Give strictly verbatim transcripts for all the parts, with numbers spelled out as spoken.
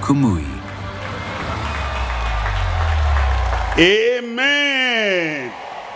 Kumuyi. Amen.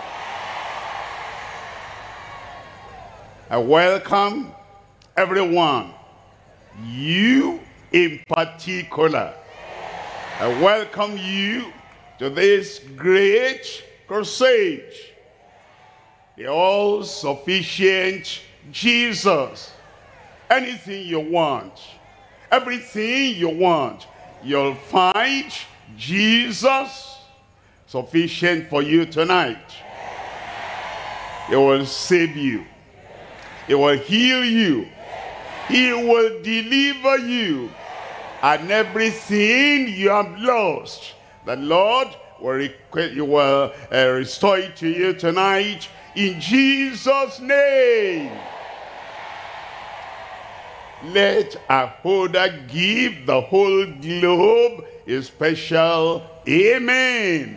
I welcome everyone, you in particular. I welcome you to this great crusade. The all-sufficient Jesus. Anything you want, everything you want, you'll find Jesus sufficient for you tonight. He will save you. He will heal you. He will deliver you. And everything you have lost, the Lord will, you will uh, restore it to you tonight in Jesus' name. Let our holder give the whole globe a special amen.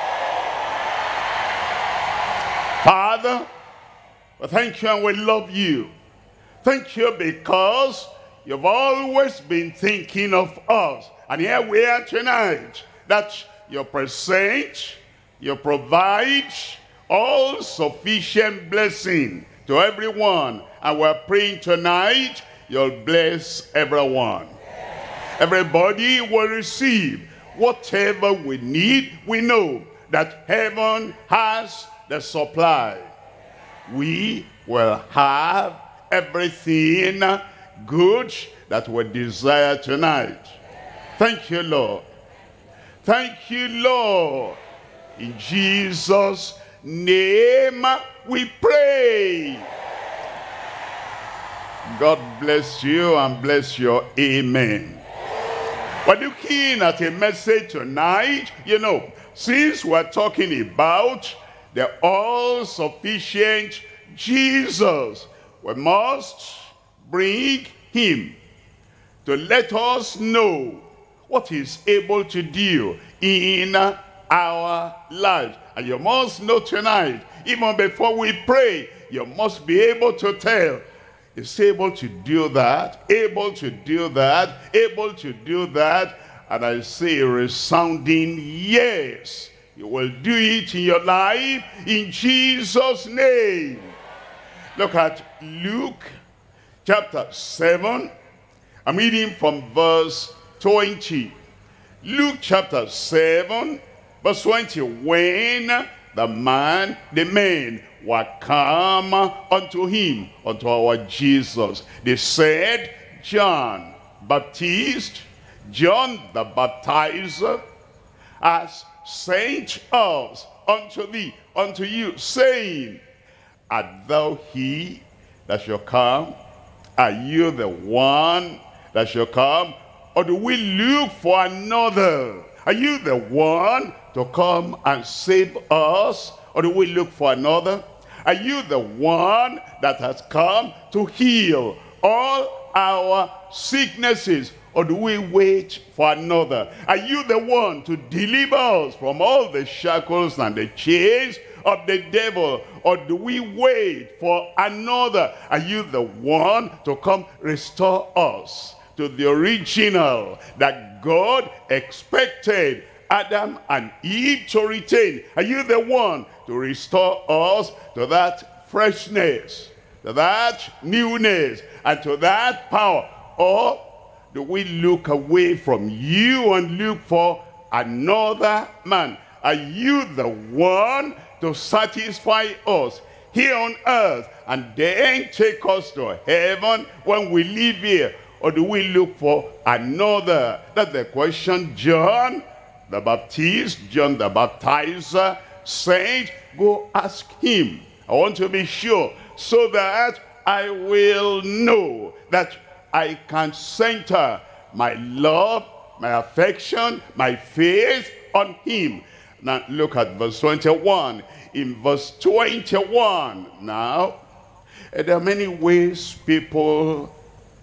Father, well, thank you and we love you. Thank you because you've always been thinking of us. And here we are tonight, that you present, you provide all sufficient blessing to everyone. And we're praying tonight, you'll bless everyone. Everybody will receive whatever we need. We know that heaven has the supply. We will have everything good that we desire tonight. Thank you, Lord. Thank you, Lord. In Jesus' name we pray. God bless you and bless your amen. We're looking at a message tonight. You know, since we're talking about the all-sufficient Jesus, we must bring him to let us know what he's able to do in our lives. And you must know tonight, even before we pray, you must be able to tell, he's able to do that, able to do that, able to do that. And I say a resounding yes. You will do it in your life in Jesus' name. Look at Luke chapter seven. I'm reading from verse twenty. Luke chapter seven, verse twenty. When the man, the men were come unto him, unto our Jesus, they said, John Baptist, John the Baptizer, has sent us unto thee, unto you, saying, art thou he that shall come? Are you the one that shall come? Or do we look for another? Are you the one to come and save us? Or do we look for another? Are you the one that has come to heal all our sicknesses? Or do we wait for another? Are you the one to deliver us from all the shackles and the chains of the devil? Or do we wait for another? Are you the one to come restore us to the original that God expected Adam and Eve to retain? Are you the one to restore us to that freshness, to that newness, and to that power? Or do we look away from you and look for another man? Are you the one to satisfy us here on earth and then take us to heaven when we leave here? Or do we look for another? That's the question John the Baptist, John the Baptizer said, go ask him. I want to be sure so that I will know that I can center my love, my affection, my faith on him. Now look at verse twenty-one. In verse twenty-one now, there are many ways people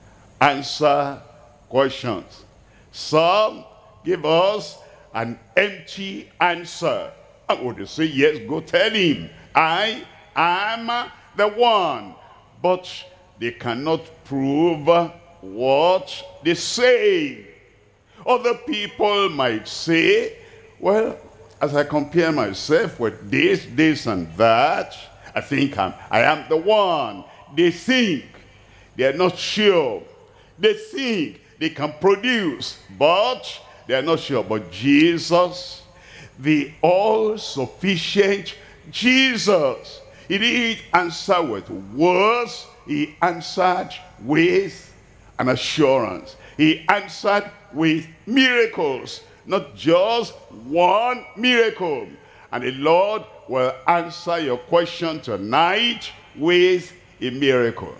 answer questions. Some give us an empty answer. I would say, yes, go tell him, I am the one. But they cannot prove what they say. Other people might say, well, as I compare myself with this, this, and that, I think I'm, I am the one. They think they are not sure. They think they can produce, but they are not sure. But Jesus, the all-sufficient Jesus, he didn't answer with words. He answered with an assurance. He answered with miracles, not just one miracle. And the Lord will answer your question tonight with a miracle.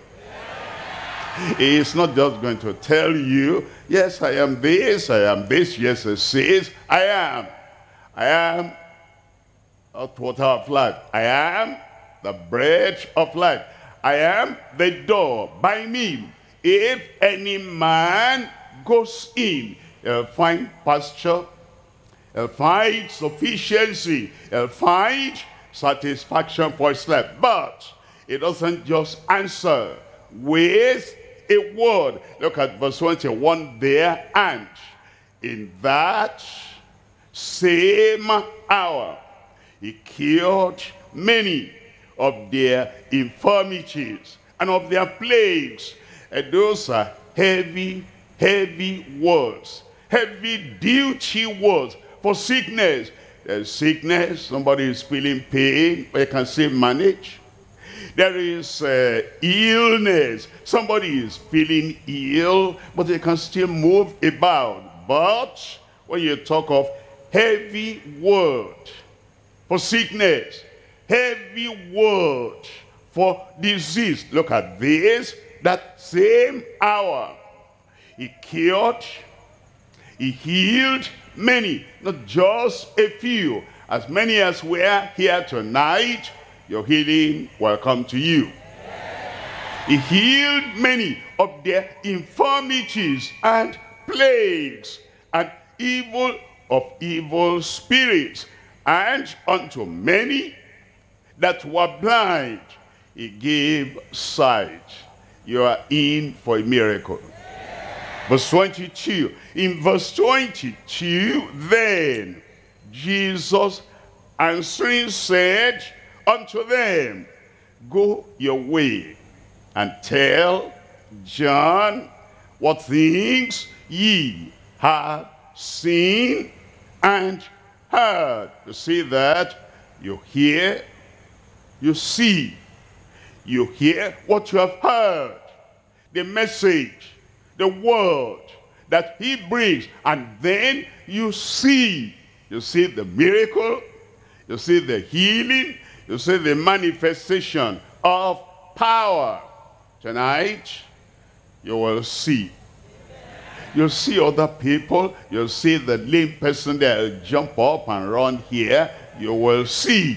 He is not just going to tell you, yes, I am this, I am this. Yes, it says, I am. I am hot water of life. I am the bread of life. I am the door. By me, if any man goes in, he'll find pasture, he'll find sufficiency, he'll find satisfaction for his life. But it doesn't just answer with a word. Look at verse twenty-one there. And in that same hour, he cured many of their infirmities and of their plagues. And those are heavy, heavy words. Heavy duty words for sickness. There's sickness, somebody is feeling pain, but you can still manage. There is uh, illness, somebody is feeling ill, but they can still move about. But when you talk of heavy word for sickness, heavy word for disease, look at this, that same hour, he cured, he healed many, not just a few. As many as we are here tonight, your healing will come to you. He healed many of their infirmities and plagues and evil of evil spirits. And unto many that were blind, he gave sight. You are in for a miracle. Verse twenty-two. In verse twenty-two, then Jesus answering said unto them, go your way and tell John what things ye have seen and heard. You see that? You hear, you see, you hear what you have heard. The message, the word that he brings, and then you see. You see the miracle, you see the healing, you see the manifestation of power. Tonight, you will see. You'll see other people. You'll see the lame person there will jump up and run here. You will see.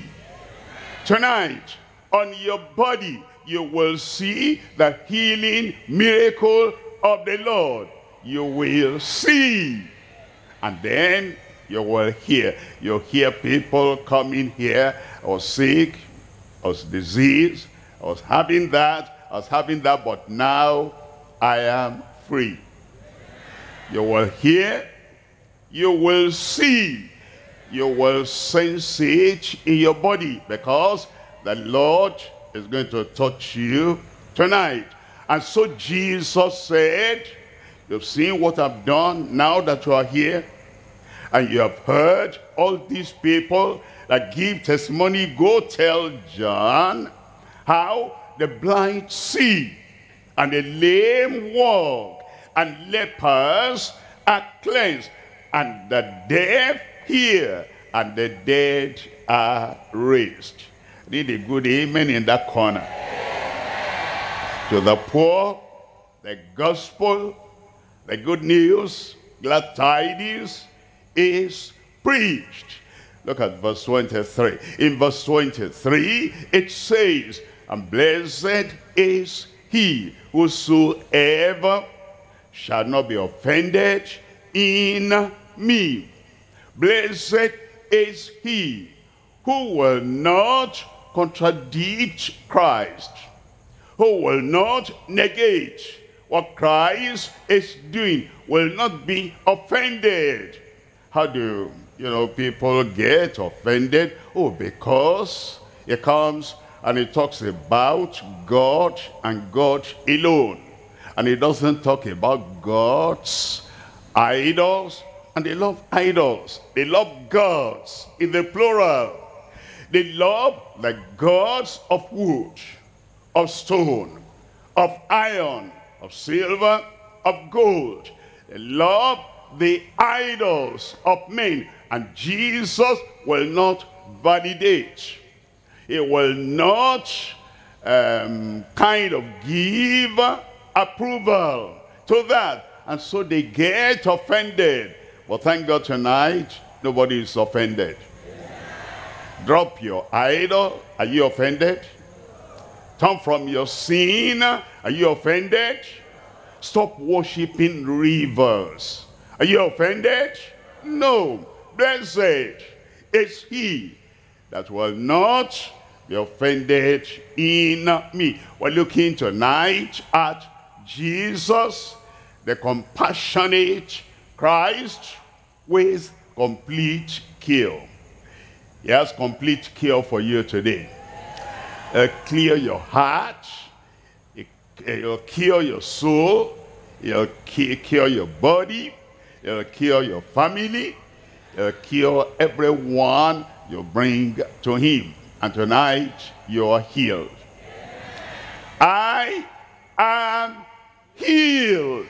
Tonight, on your body, you will see the healing miracle of the Lord. You will see. And then you will hear. You'll hear people coming here. I was sick, I was diseased, I was having that, I was having that, but now I am free. You will hear, you will see, you will sense it in your body, because the Lord is going to touch you tonight. And so Jesus said, you've seen what I've done. Now that you are here, and you have heard all these people that give testimony, go tell John how the blind see, and the lame walk, and lepers are cleansed, and the deaf hear, and the dead are raised. Need a good amen in that corner. To the poor, the gospel, the good news, glad tidings is preached. Look at verse twenty-three. In verse twenty-three, it says, and blessed is he whosoever shall not be offended in me. Blessed is he who will not contradict Christ, who will not negate what Christ is doing, will not be offended. How do, you know, people get offended? Oh, because it comes and it talks about God and God alone. And it doesn't talk about gods, idols, and they love idols. They love gods in the plural. They love the gods of wood, of stone, of iron, of silver, of gold. They love the idols of men. And Jesus will not validate. He will not um, kind of give approval to that. And so they get offended. But thank God tonight, nobody is offended. Drop your idol. Are you offended? Turn from your sin. Are you offended? Stop worshiping rivers. Are you offended? No. Blessed is he that will not be offended in me. We're looking tonight at Jesus, the compassionate Christ, with complete cure. He has complete cure for you today. Uh, clear your heart. He'll cure your soul. He'll cure your body. He'll cure your family. He'll cure everyone you bring to him. And tonight you are healed. I am healed.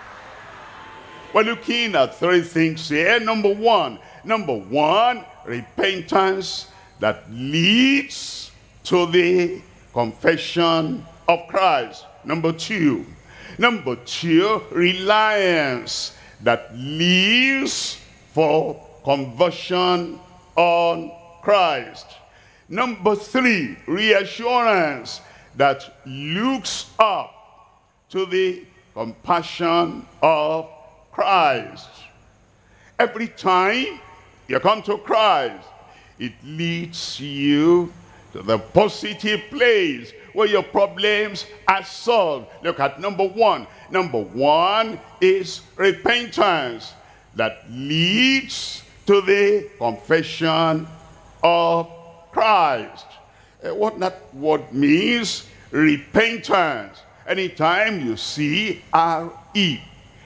We're looking at three things here. Number one. Number one, repentance that leads to the confession of Christ. Number two. Number two, reliance that leads for conversion on Christ. Number three, reassurance that looks up to the compassion of Christ. Every time you come to Christ, it leads you to the positive place where your problems are solved. Look at number one. Number one is repentance that leads to the confession of Christ. Uh, what that word means, repentance. Anytime you see R E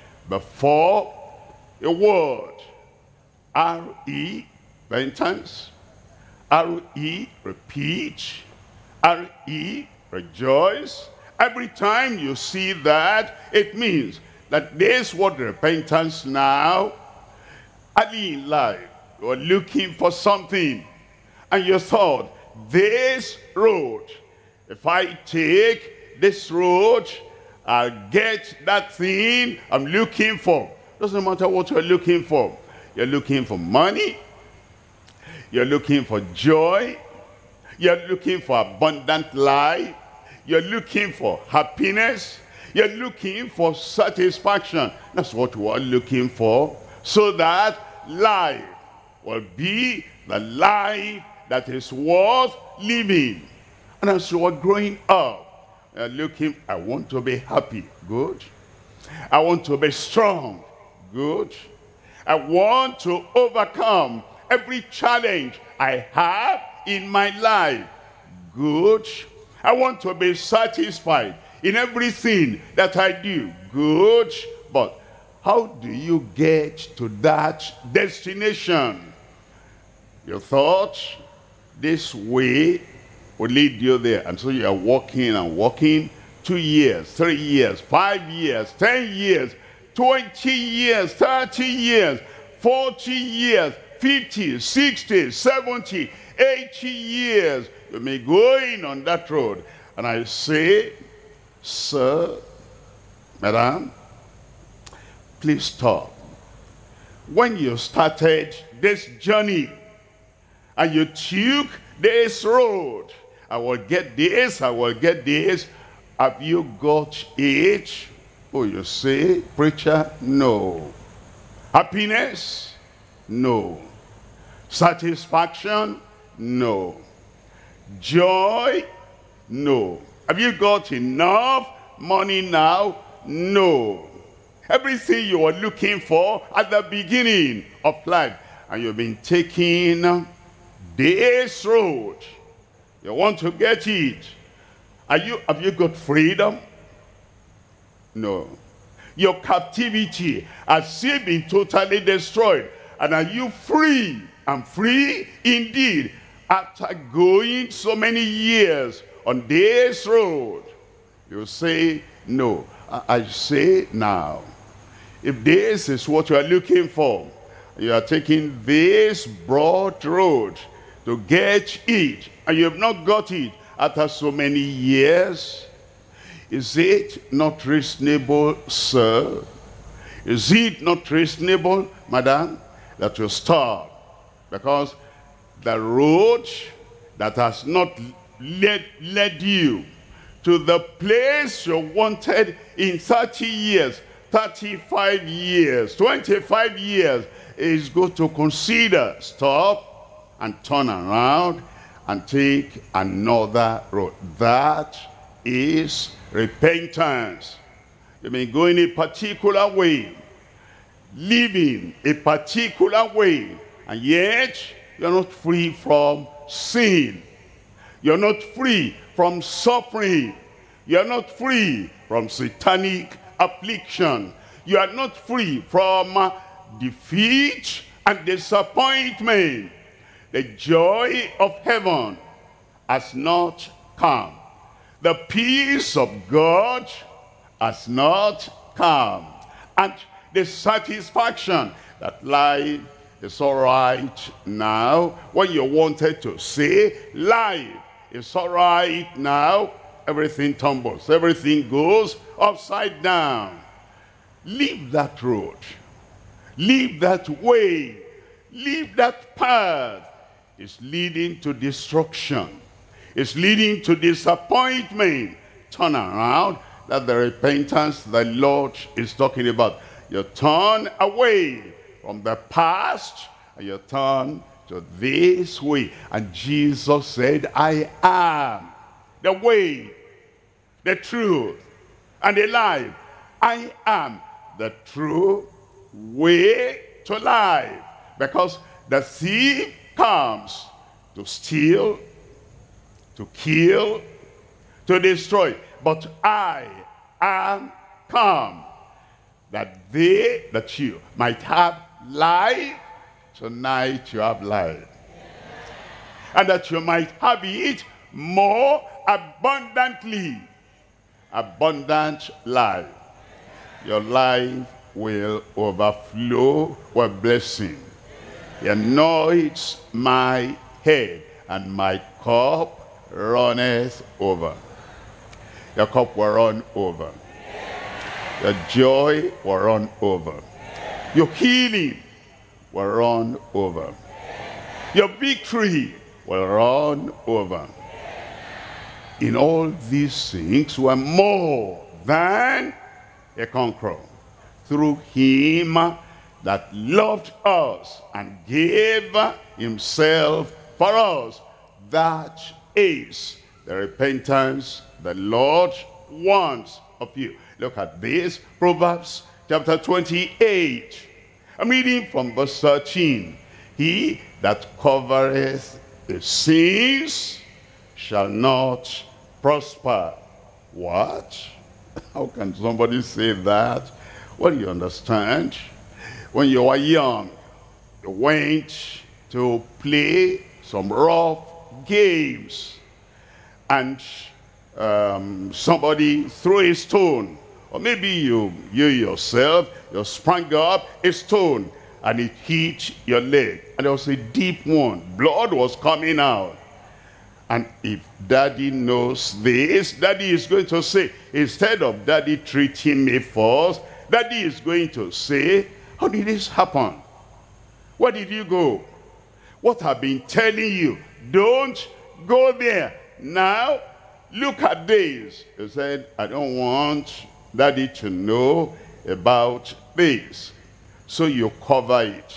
before a word, R E, repentance, R E, repeat, R E, rejoice. Every time you see that, it means that this word repentance now, early in life, you were looking for something, and you thought, this road, if I take this road, I'll get that thing I'm looking for. Doesn't matter what you're looking for. You're looking for money. You're looking for joy. You're looking for abundant life. You're looking for happiness. You're looking for satisfaction. That's what we're looking for. So that life will be the life that is worth living. And as you are growing up, you're looking, I want to be happy. Good. I want to be strong. Good. I want to overcome every challenge I have in my life. Good. I want to be satisfied in everything that I do. Good. But how do you get to that destination? You thought this way would lead you there. And so you are walking and walking. Two years, three years, five years, ten years, twenty years, thirty years, forty years, fifty, sixty, seventy, eighty years. You may go in on that road. And I say, sir, madam, please stop. When you started this journey and you took this road, I will get this, I will get this. Have you got it? Oh, you say, preacher, no. Happiness? No. Satisfaction? No. Joy? No. Have you got enough money now No. Everything you were looking for at the beginning of life, and you've been taking this road. You want to get it. Are you, have you got freedom? No. Your captivity has still been totally destroyed. And are you free? And free indeed. After going so many years on this road, you say, no. I, I say now, if this is what you are looking for, you are taking this broad road to get it, and you have not got it after so many years, is it not reasonable, sir? Is it not reasonable, madam, that you stop? Because the road that has not led, led you to the place you wanted in thirty years, thirty-five years, twenty-five years, is good to consider. Stop and turn around and take another road. That is repentance. You may go in a particular way, living a particular way, and yet you're not free from sin. You're not free from suffering. You're not free from satanic affliction. You are not free from uh, defeat and disappointment. The joy of heaven has not come. The peace of God has not come. And the satisfaction that life is all right now, when you wanted to say life is all right now, everything tumbles, everything goes upside down. Leave that road. Leave that way. Leave that path. It's leading to destruction. It's leading to disappointment. Turn around. That's the repentance the Lord is talking about. You turn away from the past and you turn to this way. And Jesus said, I am the way, the truth, and the life. I am the true way to life. Because the thief comes to steal, to kill, to destroy. But I am come that they, that you might have life. Tonight you have life. And that you might have it more abundantly. Abundant life. Your life will overflow with blessing. He anoints my head, and my cup runneth over. Your cup will run over. Your joy will run over. Your healing will run over. Your victory will run over. In all these things we're more than a conqueror through him that loved us and gave himself for us. That is the repentance the Lord wants of you. Look at this, Proverbs chapter twenty-eight. I'm reading from verse thirteen. He that covereth the sins shall not prosper. What? How can somebody say that? Well, you understand. When you were young, you went to play some rough games, and um, somebody threw a stone, or maybe you, you yourself, you sprang up a stone, and it hit your leg, and there was a deep wound. Blood was coming out. And if daddy knows this, daddy is going to say, instead of daddy treating me first, daddy is going to say, how did this happen? Where did you go? What I've been telling you, don't go there. Now, look at this. He said, I don't want daddy to know about this. So you cover it.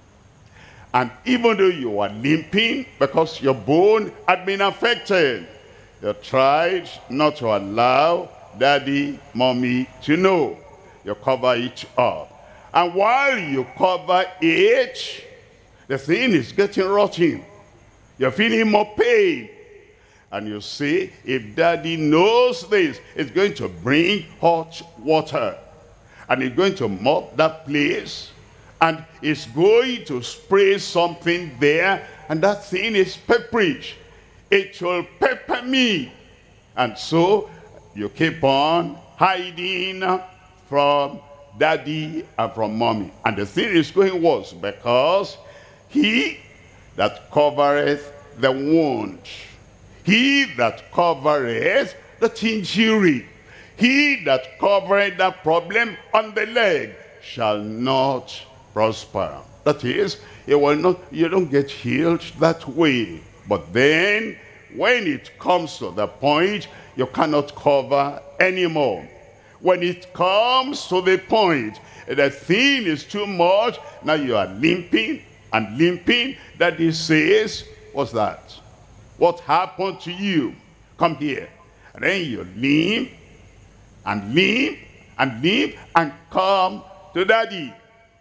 And even though you were limping because your bone had been affected, you tried not to allow daddy, mommy to know. You cover it up. And while you cover it, the thing is getting rotten. You're feeling more pain. And you see, if daddy knows this, it's going to bring hot water. And it's going to mop that place. And it's going to spray something there. And that thing is pepperish. It will pepper me. And so you keep on hiding from daddy and from mommy. And the thing is going worse, because he that covereth the wound, he that covereth the injury, he that covereth the problem on the leg shall not prosper. That is, it will not, you don't get healed that way. But then, when it comes to the point, you cannot cover anymore. When it comes to the point, the thing is too much, now you are limping and limping. Daddy says, what's that? What happened to you? Come here. And then you limp and limp and limp and come to daddy.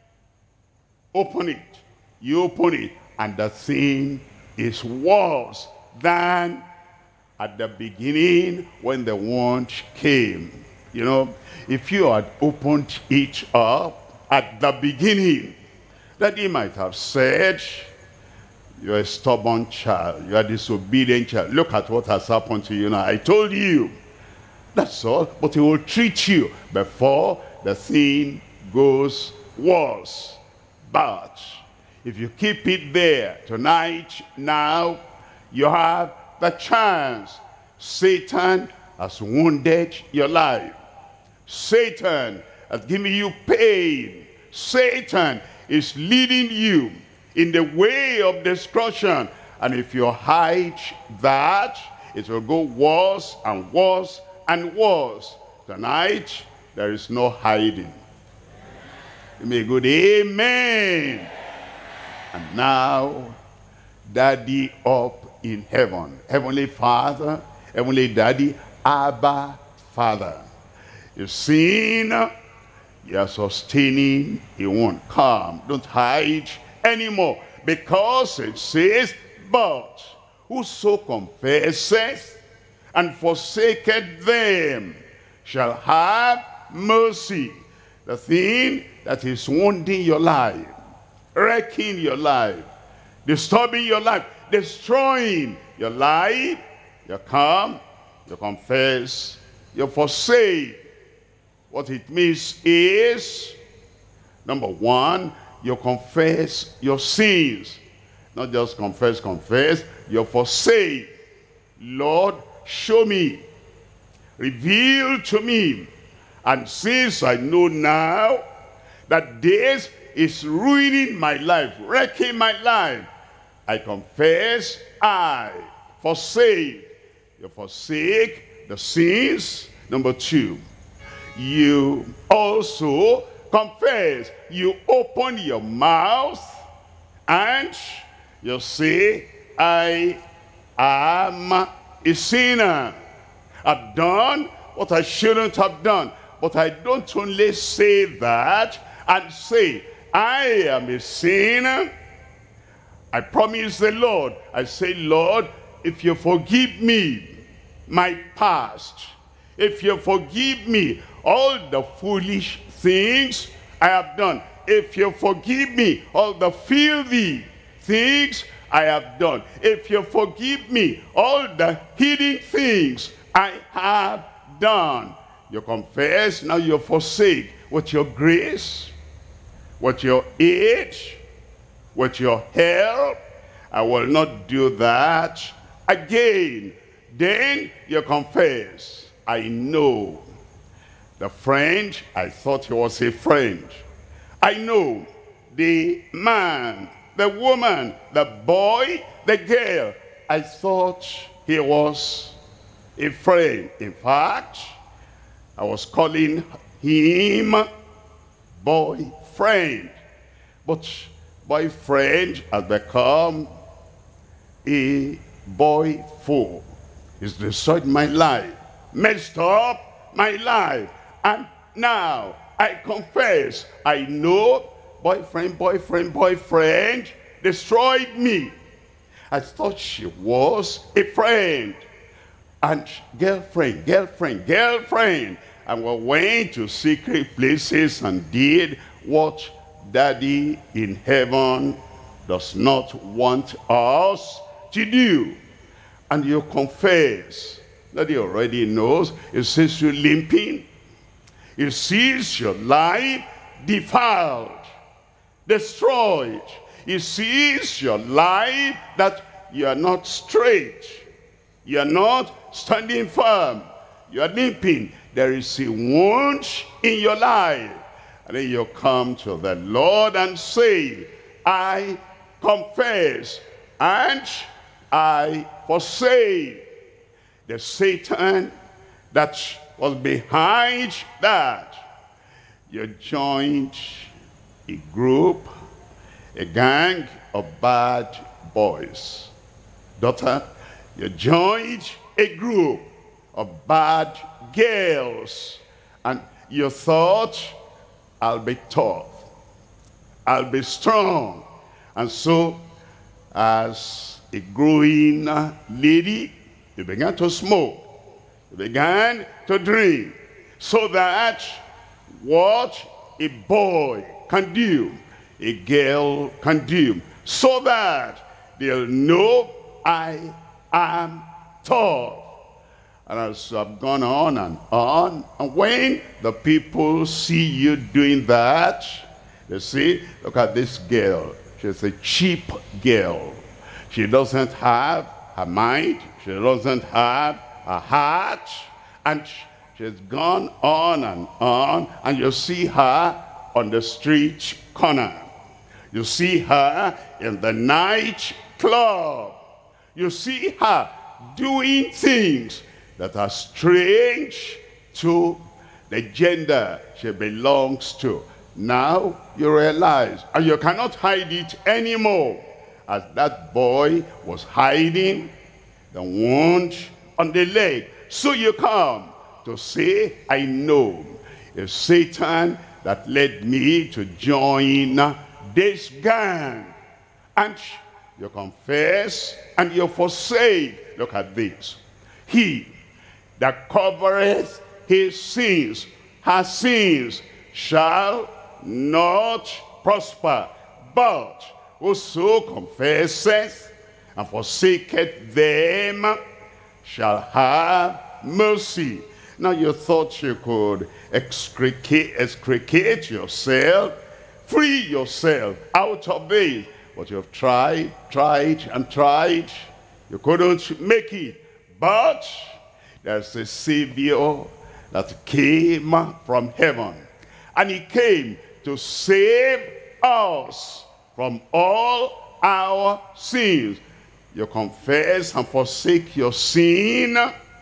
Open it. You open it. And the thing is worse than at the beginning when the wound came. You know, if you had opened it up at the beginning, daddy might have said, you're a stubborn child, you're a disobedient child. Look at what has happened to you now. I told you. That's all. But he will treat you before the thing goes worse. But if you keep it there tonight, now, you have the chance. Satan has wounded your life. Satan has given you pain. Satan is leading you in the way of destruction. And if you hide that, it will go worse and worse and worse. Tonight, there is no hiding. You may go, amen. And now, daddy up in heaven. Heavenly Father, Heavenly Daddy, Abba Father. You've seen, you're sustaining, he won't come. Don't hide anymore. Because it says, but whoso confesseth and forsaketh them shall have mercy. The thing that is wounding your life, wrecking your life, disturbing your life, destroying your life, you come, you confess, you forsake. What it means is, number one, you confess your sins. Not just confess, confess, you forsake. Lord, show me, reveal to me. And since I know now that this is ruining my life, wrecking my life, I confess, I forsake. You forsake the sins. Number two, you also confess. You open your mouth and you say, I am a sinner. I've done what I shouldn't have done. But I don't only say that and say, I am a sinner. I promise the Lord, I say, Lord, if you forgive me my past, if you forgive me all the foolish things I have done, if you forgive me all the filthy things I have done, if you forgive me all the hidden things I have done, you confess, now you forsake with your grace, with your aid, with your help. I will not do that again. Then you confess, I know the friend, I thought he was a friend. I know the man, the woman, the boy, the girl, I thought he was a friend. In fact, I was calling him boyfriend. But boyfriend has become a boy fool. He's destroyed my life, messed up my life. And now I confess, I know boyfriend, boyfriend, boyfriend destroyed me. I thought she was a friend. And girlfriend, girlfriend, girlfriend. And we went to secret places and did what Daddy in heaven does not want us to do. And you confess. Daddy already knows. He sees you limping. He sees your life defiled, destroyed. He sees your life that you are not straight. You are not standing firm. You are limping. There is a wound in your life. And then you come to the Lord and say, I confess and I forsake. The Satan that was behind that. You joined a group, a gang of bad boys. Daughter, you joined a group of bad girls. And you thought, I'll be tough. I'll be strong. And so, as a growing lady, you began to smoke. You began to drink. So that what a boy can do, a girl can do. So that they'll know I am tough. And as I've gone on and on, and when the people see you doing that, they say, look at this girl. She's a cheap girl. She doesn't have her mind. She doesn't have a heart. And she's gone on and on. And you see her on the street corner. You see her in the night club. You see her doing things that are strange to the gender she belongs to. Now you realize, and you cannot hide it anymore, as that boy was hiding the wound on the leg. So you come to say, I know it's Satan that led me to join this gang. And you confess and you forsake. Look at this. He that covereth his sins, her sins, shall not prosper. But whoso confesseth and forsaketh them shall have mercy. Now you thought you could extricate, extricate yourself, free yourself out of this. But you've tried, tried, and tried. You couldn't make it. But there's a Savior that came from heaven. And he came to save us from all our sins. You confess and forsake your sin.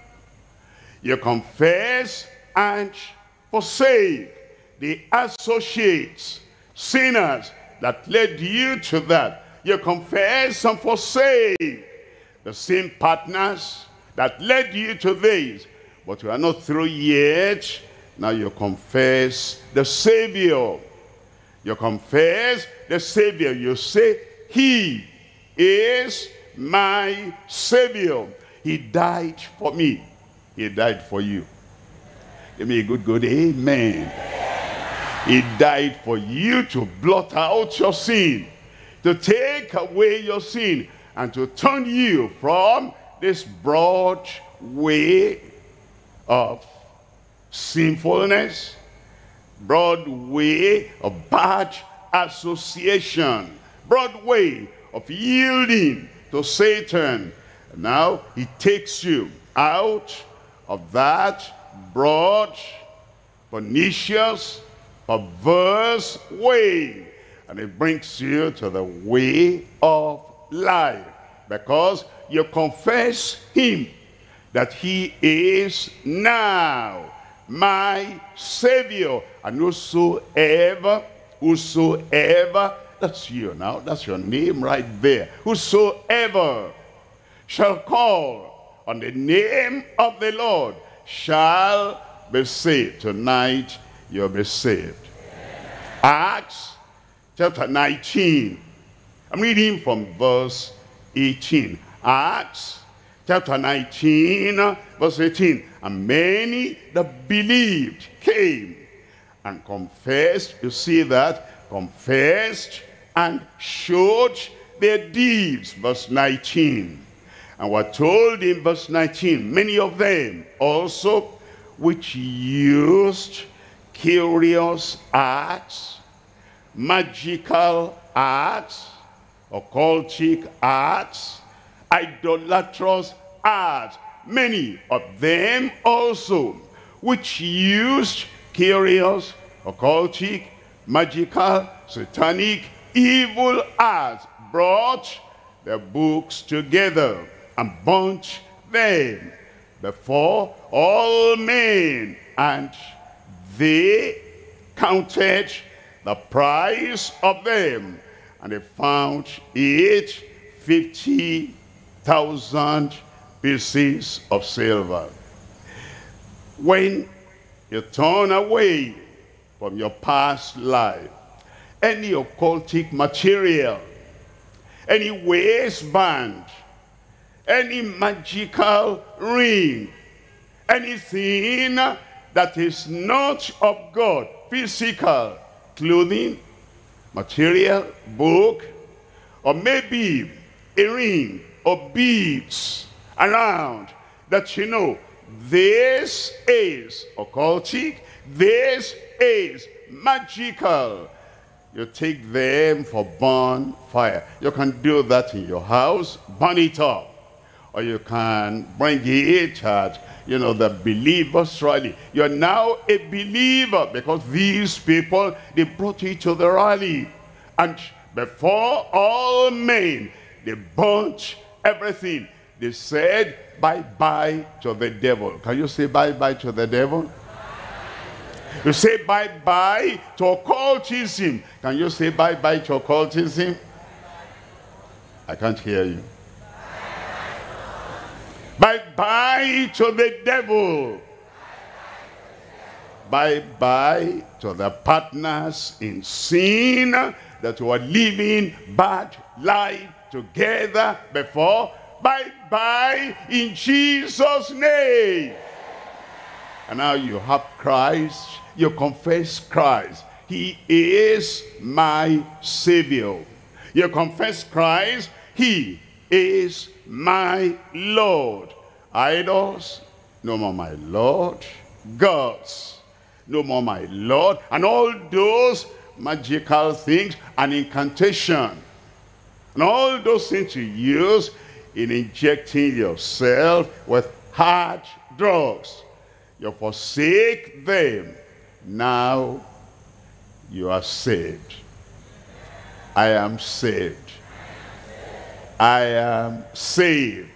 You confess and forsake the associates, sinners that led you to that. You confess and forsake the same partners that led you to this. But you are not through yet. Now you confess the Savior. You confess the Savior. You say, he is my Savior. He died for me. He died for you. Give me a good, good amen. He died for you to blot out your sin, to take away your sin, and to turn you from this broad way of sinfulness, broad way of bad association, broad way of yielding to Satan. Now he takes you out of that broad, pernicious, perverse way, and it brings you to the way of life, because you confess him, that he is now my Savior. And whosoever, whosoever, that's you now, that's your name right there. Whosoever shall call on the name of the Lord shall be saved. Tonight, you'll be saved. Acts chapter nineteen. I'm reading from verse eighteen. Acts chapter nineteen, verse eighteen. And many that believed came and confessed. You see that? Confessed and showed their deeds. Verse nineteen. And were told in verse nineteen, many of them also which used curious arts, magical arts, occultic arts, idolatrous arts, many of them also which used curious, occultic, magical, satanic, evil arts, brought their books together and burnt them before all men, and they counted the price of them, and they found it fifty thousand pieces of silver. When you turn away from your past life, any occultic material, any waistband, any magical ring, anything that is not of God, physical, clothing, material, book, or maybe a ring or beads around, that you know, this is occultic, this is magical. You take them for bonfire. You can do that in your house, burn it up. Or you can bring it at, you know, the believer's rally. You're now a believer because these people, they brought you to the rally. And before all men, they burnt everything. They said bye-bye to the devil. Can you say bye-bye to the devil? You say bye-bye to occultism. Can you say bye-bye to occultism? I can't hear you. Bye-bye to the devil. Bye-bye to the partners in sin that were living bad life together before. Bye-bye in Jesus' name. And now you have Christ. You confess Christ. He is my Savior. You confess Christ. He is my Lord. Idols, no more my Lord. Gods, no more my Lord. And all those magical things and incantation and all those things you use in injecting yourself with hard drugs, you forsake them. Now you are saved. I am saved. I am saved.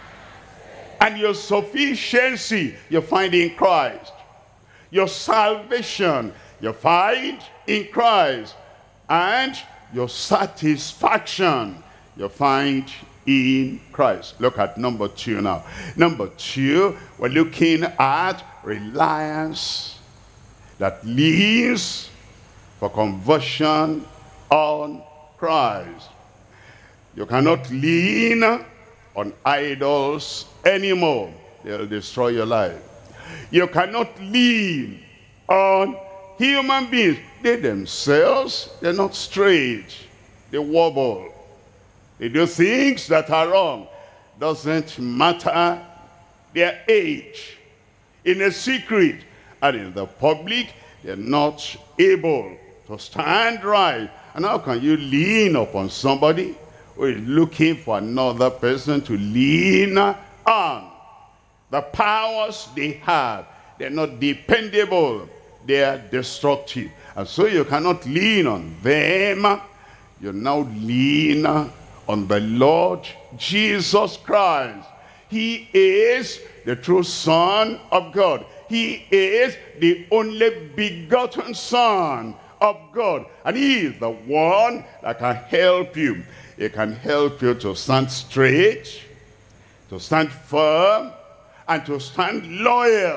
And your sufficiency you find in Christ. Your salvation you find in Christ. And your satisfaction you find in Christ. Look at number two now. Number two, we're looking at reliance that leads for conversion on Christ. You cannot lean on idols anymore. They'll destroy your life. You cannot lean on human beings. They themselves, they're not straight. They wobble. They do things that are wrong. Doesn't matter their age. In a secret and in the public, they're not able to stand right. And how can you lean upon somebody who is looking for another person to lean on? The powers they have, they're not dependable. They are destructive. And so you cannot lean on them. You now lean on the Lord Jesus Christ. He is the true Son of God. He is the only begotten Son of God. And he is the one that can help you. He can help you to stand straight, to stand firm, and to stand loyal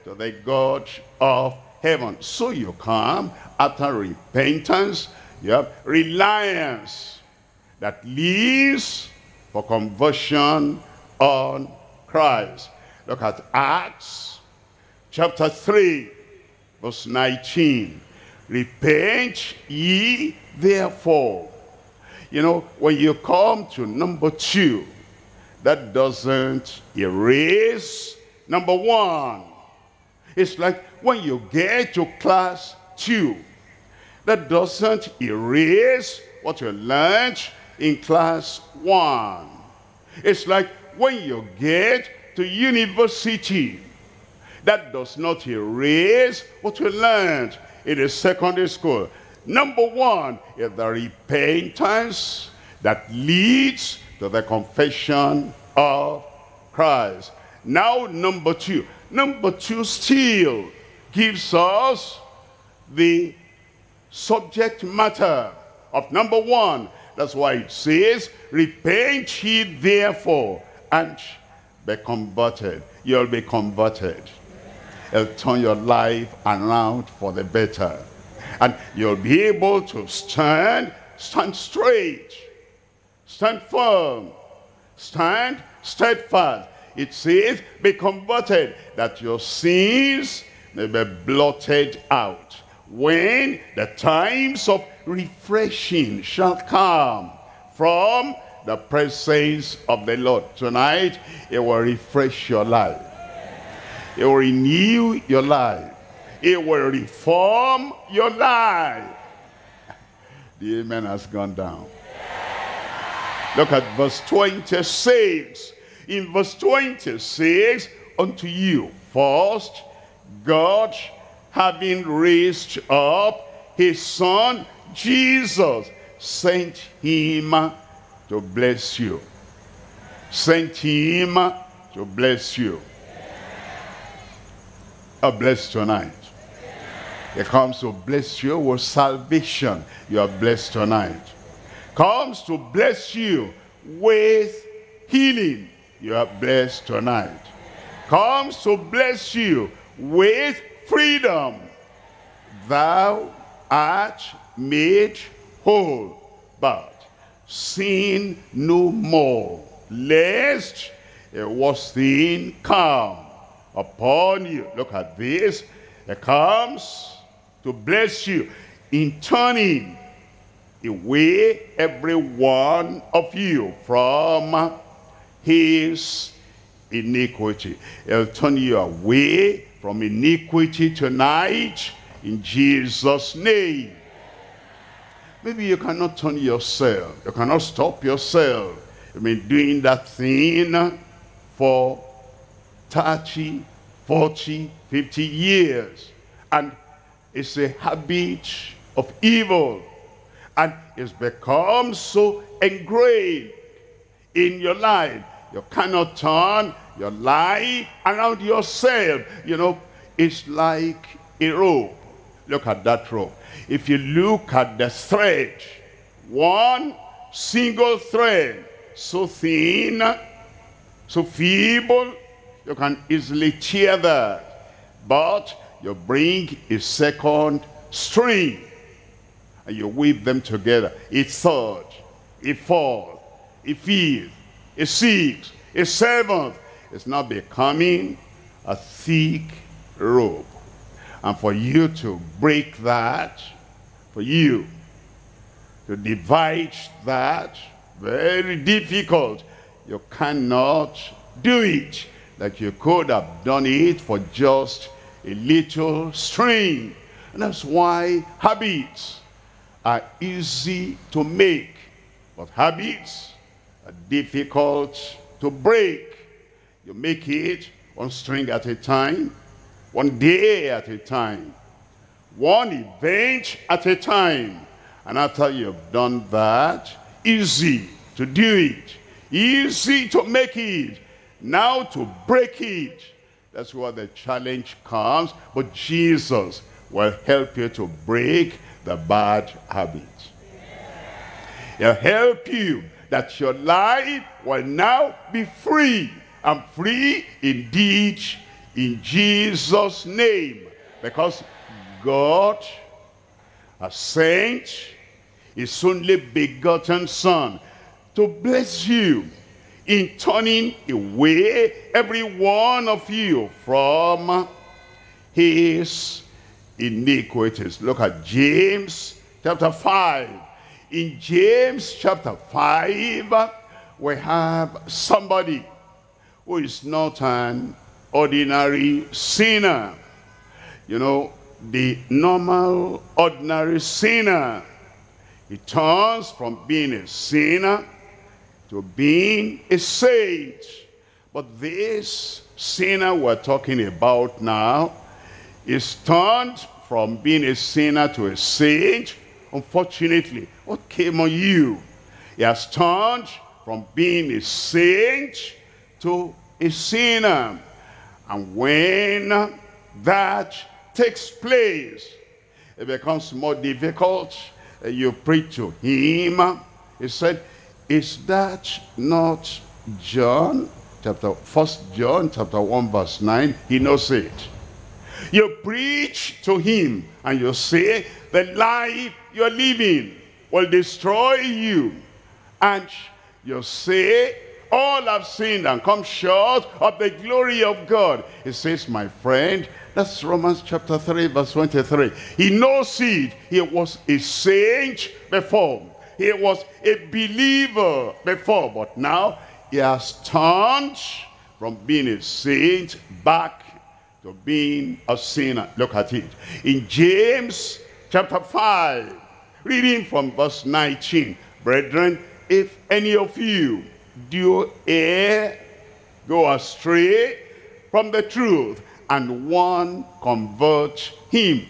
to the God of heaven. So you come after repentance, you have reliance that leads for conversion on Christ. Look at Acts chapter three, verse nineteen. Repent ye therefore. You know, when you come to number two, that doesn't erase number one. It's like when you get to class two, that doesn't erase what you learned in class one. It's like when you get to university, that does not erase what you learned in the secondary school. Number one is the repentance that leads to the confession of Christ. Now number two. Number two still gives us the subject matter of number one. That's why it says, repent ye therefore and be converted. You'll be converted. It'll turn your life around for the better. And you'll be able to stand, stand straight, stand firm, stand steadfast. It says, be converted, that your sins may be blotted out, when the times of refreshing shall come from the presence of the Lord. Tonight, it will refresh your life. It will renew your life. It will reform your life. The amen has gone down. Look at verse twenty-six. In verse twenty-six, unto you first, God, having raised up his son, Jesus, sent him to bless you. Sent him to bless you. A blessed tonight. It comes to bless you with salvation. You are blessed tonight. Comes to bless you with healing. You are blessed tonight. Comes to bless you with freedom. Thou art made whole, but sin no more, lest a worse thing come upon you. Look at this. It comes to bless you in turning away every one of you from his iniquity. It'll turn you away from iniquity tonight in Jesus' name. Maybe you cannot turn yourself. You cannot stop yourself. You've been doing that thing for thirty, forty, fifty years. And it's a habit of evil. And it's become so engraved in your life. You cannot turn your life around yourself. You know, it's like a rope. Look at that rope. If you look at the thread, one single thread, so thin, so feeble, you can easily tear that. But you bring a second string and you weave them together. A third, a fourth, a fifth, a sixth, a seventh. It's now becoming a thick rope. And for you to break that, for you to divide that, very difficult. You cannot do it like you could have done it for just a little string. And that's why habits are easy to make, but habits are difficult to break. You make it one string at a time, one day at a time, one event at a time. And after you've done that, easy to do it, easy to make it, now to break it. That's where the challenge comes. But Jesus will help you to break the bad habits. He'll help you that your life will now be free, and free indeed in Jesus' name. Because God has sent his only begotten Son to bless you in turning away every one of you from his iniquities. Look at James chapter five. In James chapter five, we have somebody who is not an ordinary sinner. You know, the normal, ordinary sinner, he turns from being a sinner to being a saint. But this sinner we're talking about now is turned from being a sinner to a saint. Unfortunately, what came on you? He has turned from being a saint to a sinner. And when that takes place, it becomes more difficult. You preach to him. He said, is that not John? Chapter First John chapter one verse nine. He knows it. You preach to him and you say the life you're living will destroy you. And you say all have sinned and come short of the glory of God. He says, my friend, that's Romans chapter three verse twenty-three. He knows it. He was a saint before. He was a believer before. But now he has turned from being a saint back to being a sinner. Look at it. In James chapter five, reading from verse nineteen. Brethren, if any of you do err, go astray from the truth, and one convert him.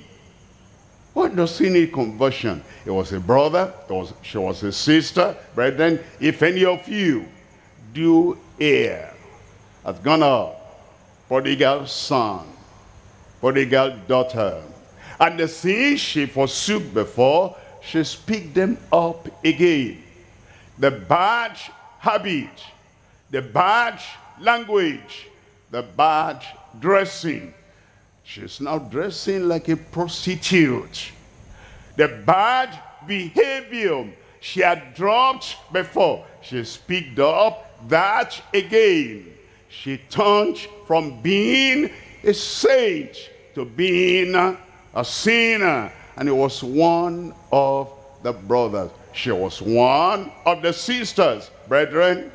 What does he need conversion? It was a brother, it was, she was a sister. Brethren, if any of you do err, has gone up, prodigal son, prodigal daughter, and the things she forsook before, she picked them up again. The bad habit, the bad language, the bad dressing. She's now dressing like a prostitute. The bad behavior she had dropped before, she's picked up that again. She turned from being a saint to being a sinner. And it was one of the brothers. She was one of the sisters. Brethren,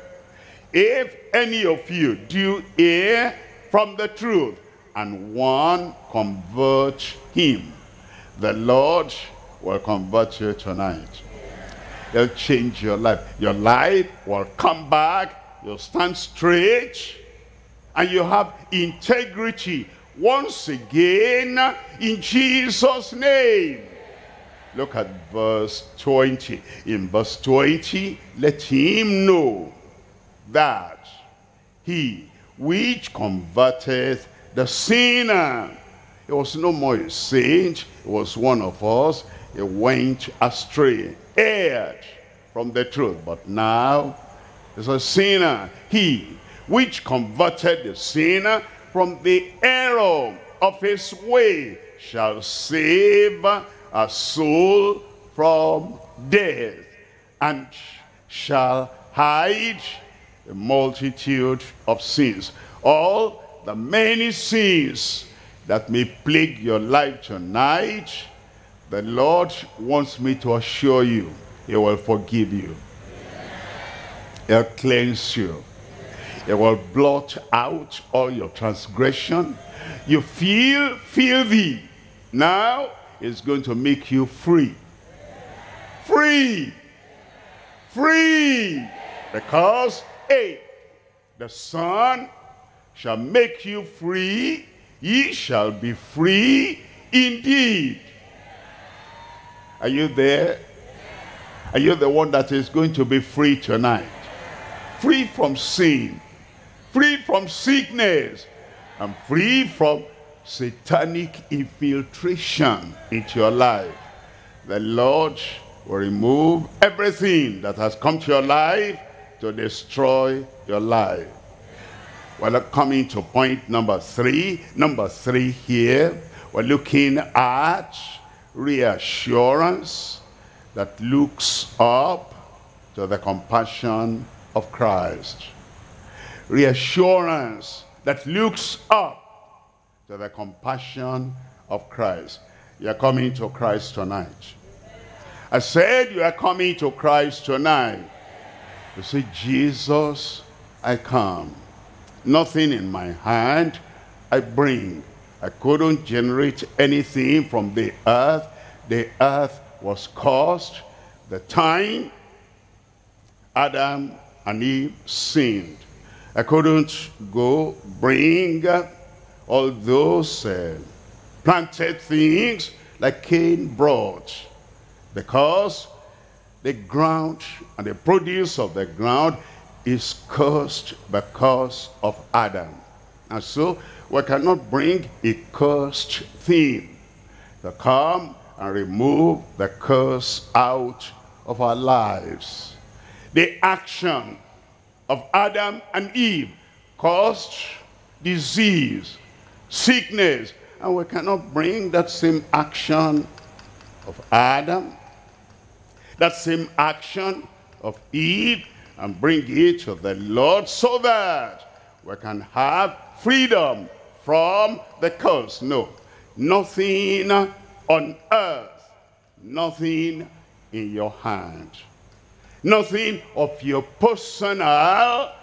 if any of you do err from the truth, and one convert him, the Lord will convert you tonight. He'll change your life. Your life will come back. You'll stand straight. And you have integrity once again in Jesus' name. Look at verse twenty. In verse twenty, let him know that he which converteth the sinner. He was no more a saint. He was one of us. He went astray, erred from the truth. But now he's a sinner. He which converted the sinner from the error of his way shall save a soul from death, and shall hide a multitude of sins. All the many sins that may plague your life tonight, the Lord wants me to assure you, he will forgive you. He'll cleanse you. He will blot out all your transgression. You feel filthy. Now it's going to make you free. Free. Free. Because, hey, the Son shall make you free. Ye shall be free indeed. Are you there? Are you the one that is going to be free tonight? Free from sin. Free from sickness. And free from satanic infiltration into your life. The Lord will remove everything that has come to your life to destroy your life. Well, coming to point number three. Number three here, we're looking at reassurance that looks up to the compassion of Christ. Reassurance that looks up to the compassion of Christ. You're coming to Christ tonight. I said you are coming to Christ tonight. You say, Jesus, I come. Nothing in my hand I bring. I couldn't generate anything from the earth. The earth was caused the time Adam and Eve sinned. I couldn't go bring all those uh, planted things like Cain brought, because the ground and the produce of the ground is cursed because of Adam. And so we cannot bring a cursed thing to come and remove the curse out of our lives. The action of Adam and Eve caused disease, sickness, and we cannot bring that same action of Adam, that same action of Eve, and bring it to the Lord so that we can have freedom from the curse. No, nothing on earth, nothing in your hand, nothing of your personal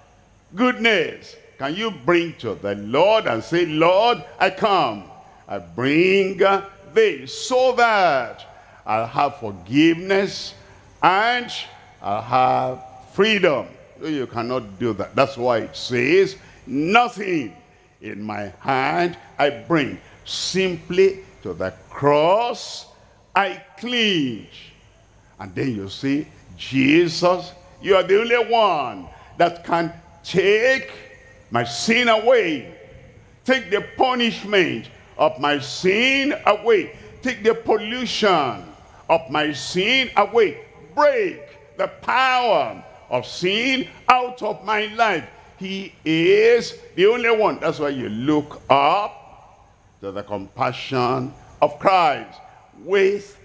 goodness can you bring to the Lord and say, Lord, I come, I bring this so that I'll have forgiveness and I'll have freedom. You cannot do that. That's why it says, nothing in my hand I bring. Simply to the cross I cling. And then you see, Jesus, you are the only one that can take my sin away. Take the punishment of my sin away. Take the pollution of my sin away. Break the power of sin out of my life. He is the only one. That's why you look up to the compassion of Christ with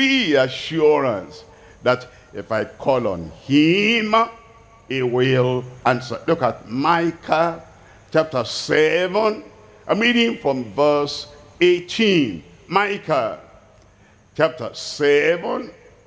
reassurance that if I call on him, he will answer. Look at Micah chapter seven. I'm reading from verse eighteen. Micah chapter seven.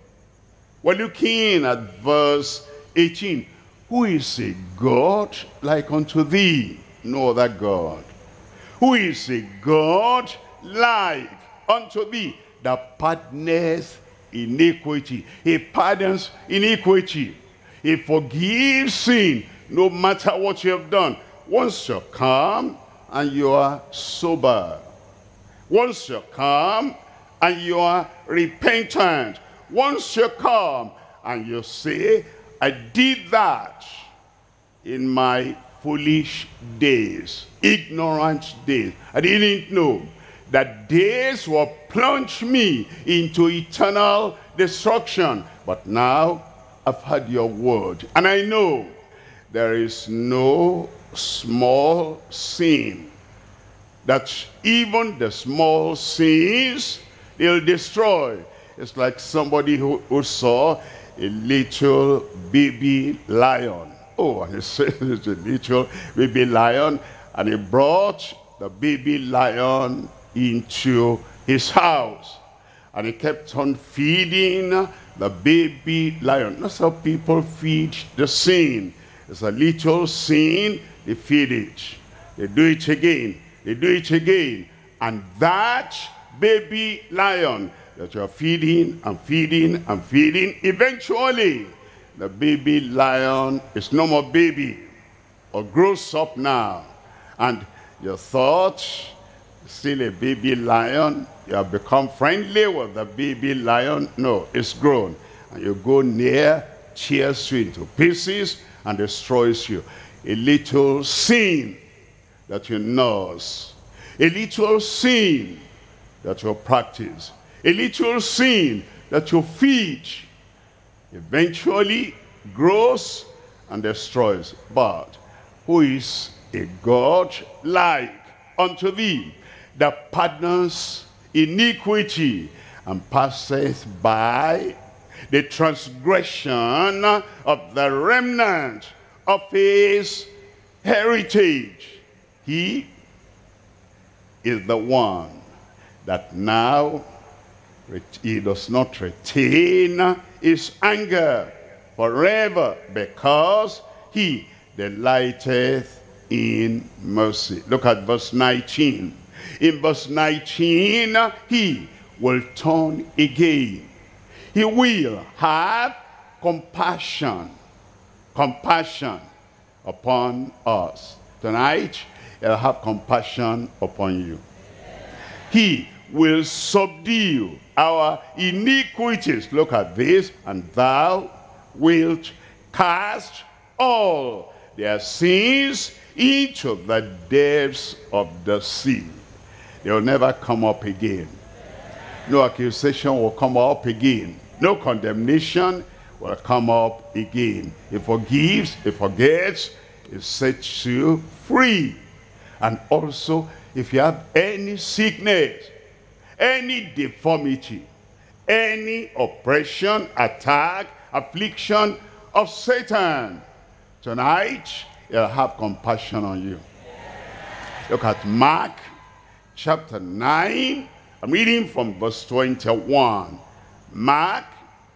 We're looking at verse eighteen. Who is a God like unto thee? No other God. Who is a God like unto thee, that pardoneth iniquity? He pardons iniquity. He forgives sin, no matter what you have done. Once you come and you are sober, once you come and you are repentant, once you come and you say, I did that in my foolish days, ignorant days. I didn't know that days will plunge me into eternal destruction. But now I've heard your word, and I know there is no small sin, that even the small sins, they'll destroy. It's like somebody who, who saw a little baby lion. Oh, and he said it's a little baby lion, and he brought the baby lion into his house, and he kept on feeding the baby lion. That's how people feed the sin. It's a little sin, they feed it. They do it again, they do it again. And that baby lion that you're feeding and feeding and feeding, eventually the baby lion is no more baby, or grows up now. And you thought, still a baby lion, you have become friendly with the baby lion. No, it's grown. And you go near, tears you into pieces and destroys you. A little sin that you nurse, a little sin that you practice, a little sin that you feed, eventually grows and destroys. But who is a God like unto thee, that pardons iniquity, and passeth by the transgression of the remnant of his heritage. He is the one that now he does not retain his anger forever, because he delighteth in mercy. Look at verse nineteen. In verse nineteen, he will turn again. He will have compassion, compassion upon us. Tonight, he'll have compassion upon you. He will subdue our iniquities. Look at this. And thou wilt cast all their sins into the depths of the sea. They will never come up again. No accusation will come up again. No condemnation will come up again. He forgives, he forgets, he sets you free. And also, if you have any sickness, any deformity, any oppression, attack, affliction of Satan, tonight he'll have compassion on you. Look at Mark chapter nine. I'm reading from verse twenty-one. Mark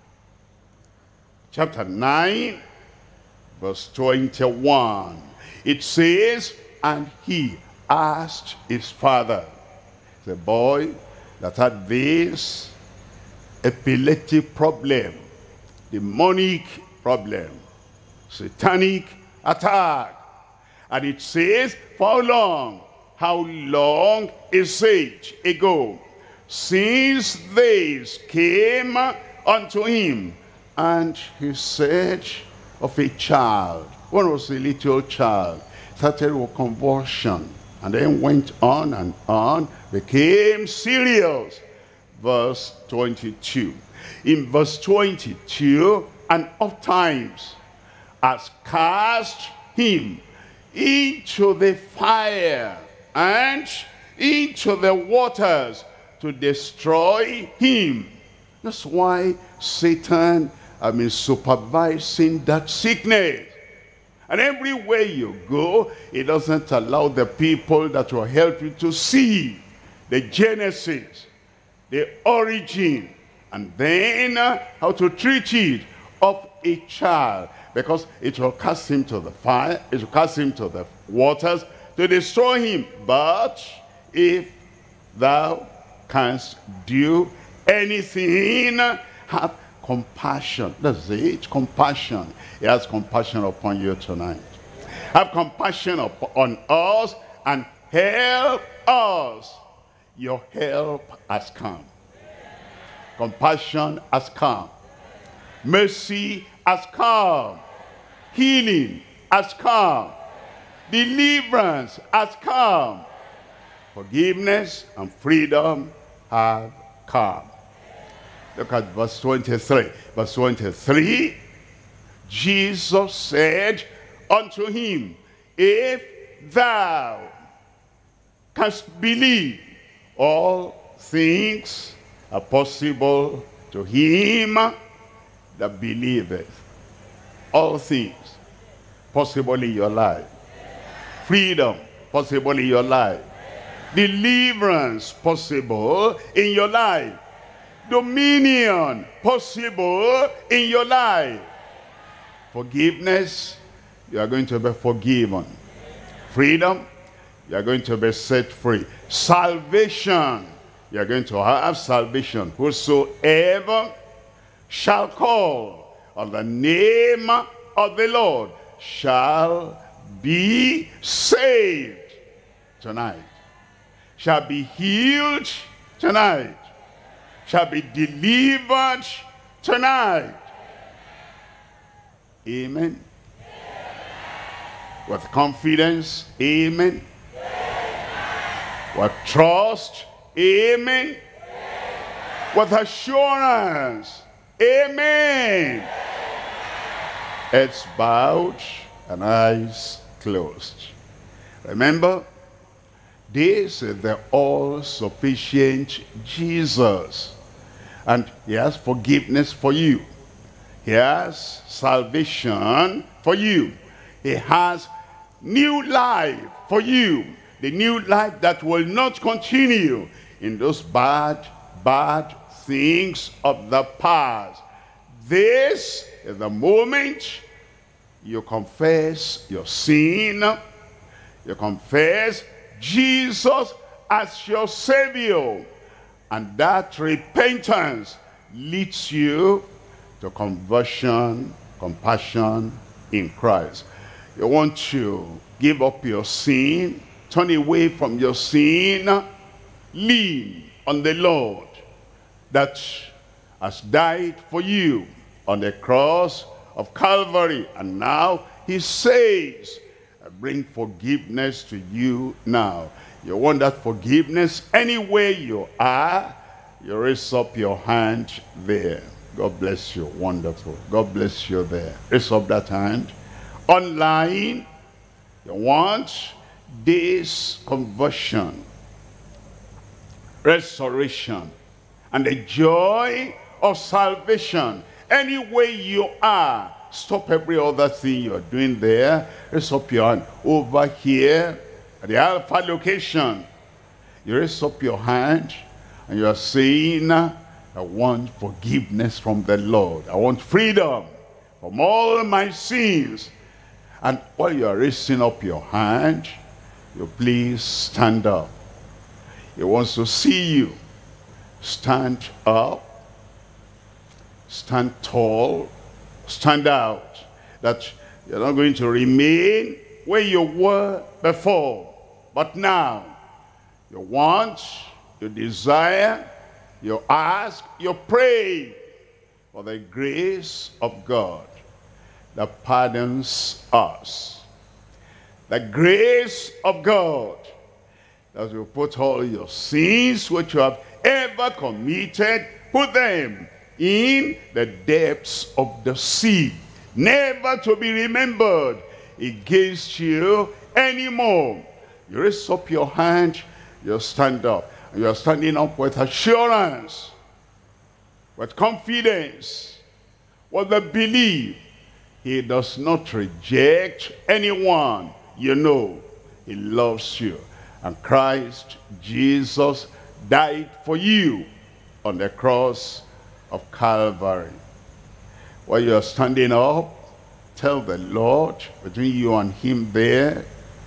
chapter nine, verse twenty-one. It says, and he asked his father, the boy that had this epileptic problem, demonic problem, satanic attack. And it says, for how long? How long is it ago since this came unto him? And he said of a child. One was a little child, started with convulsion, and then went on and on, became serious. Verse twenty-two. In verse twenty-two, and oft times has cast him into the fire and into the waters to destroy him. That's why Satan, I mean, supervising that sickness. And everywhere you go, it doesn't allow the people that will help you to see the genesis, the origin, and then uh, how to treat it of a child. Because it will cast him to the fire, it will cast him to the waters to destroy him. But if thou canst do anything, have compassion. That's it, compassion. He has compassion upon you tonight. Have compassion upon us and help us. Your help has come. Compassion has come. Mercy has come. Healing has come. Deliverance has come. Forgiveness and freedom have come. Look at verse twenty-three. Verse twenty-three, Jesus said unto him, if thou canst believe, all things are possible to him that believeth. All things possible in your life. Freedom possible in your life. Deliverance possible in your life. Dominion possible in your life. Forgiveness, you are going to be forgiven. Freedom, you are going to be set free. Salvation, you are going to have salvation. Whosoever shall call on the name of the Lord shall be saved tonight. Shall be healed tonight. Shall be delivered tonight. Amen. With confidence, amen. With trust, amen. With assurance, amen. Heads bowed and eyes closed. Remember, this is the all-sufficient Jesus. And he has forgiveness for you. He has salvation for you. He has new life for you. The new life that will not continue in those bad, bad things of the past. This is the moment you confess your sin. You confess Jesus as your Savior. And that repentance leads you to conversion, compassion in Christ. You want to give up your sin, turn away from your sin, lean on the Lord that has died for you on the cross of Calvary. And now he says, I bring forgiveness to you now. You want that forgiveness anywhere you are, you raise up your hand there. God bless you. Wonderful. God bless you there. Raise up that hand. Online, you want this conversion, restoration, and the joy of salvation. Anywhere you are, stop every other thing you're doing there. Raise up your hand. Over here, at the Alpha location, you raise up your hand and you are saying, I want forgiveness from the Lord. I want freedom from all my sins. And while you are raising up your hand, you please stand up. He wants to see you. Stand up. Stand tall. Stand out. That you're not going to remain where you were before. But now, you want, you desire, you ask, you pray for the grace of God that pardons us. The grace of God that will put all your sins which you have ever committed, put them in the depths of the sea, never to be remembered against you anymore. You raise up your hand, you stand up. And you are standing up with assurance, with confidence, with the belief. He does not reject anyone. You know, he loves you. And Christ Jesus died for you on the cross of Calvary. While you are standing up, tell the Lord, between you and him there,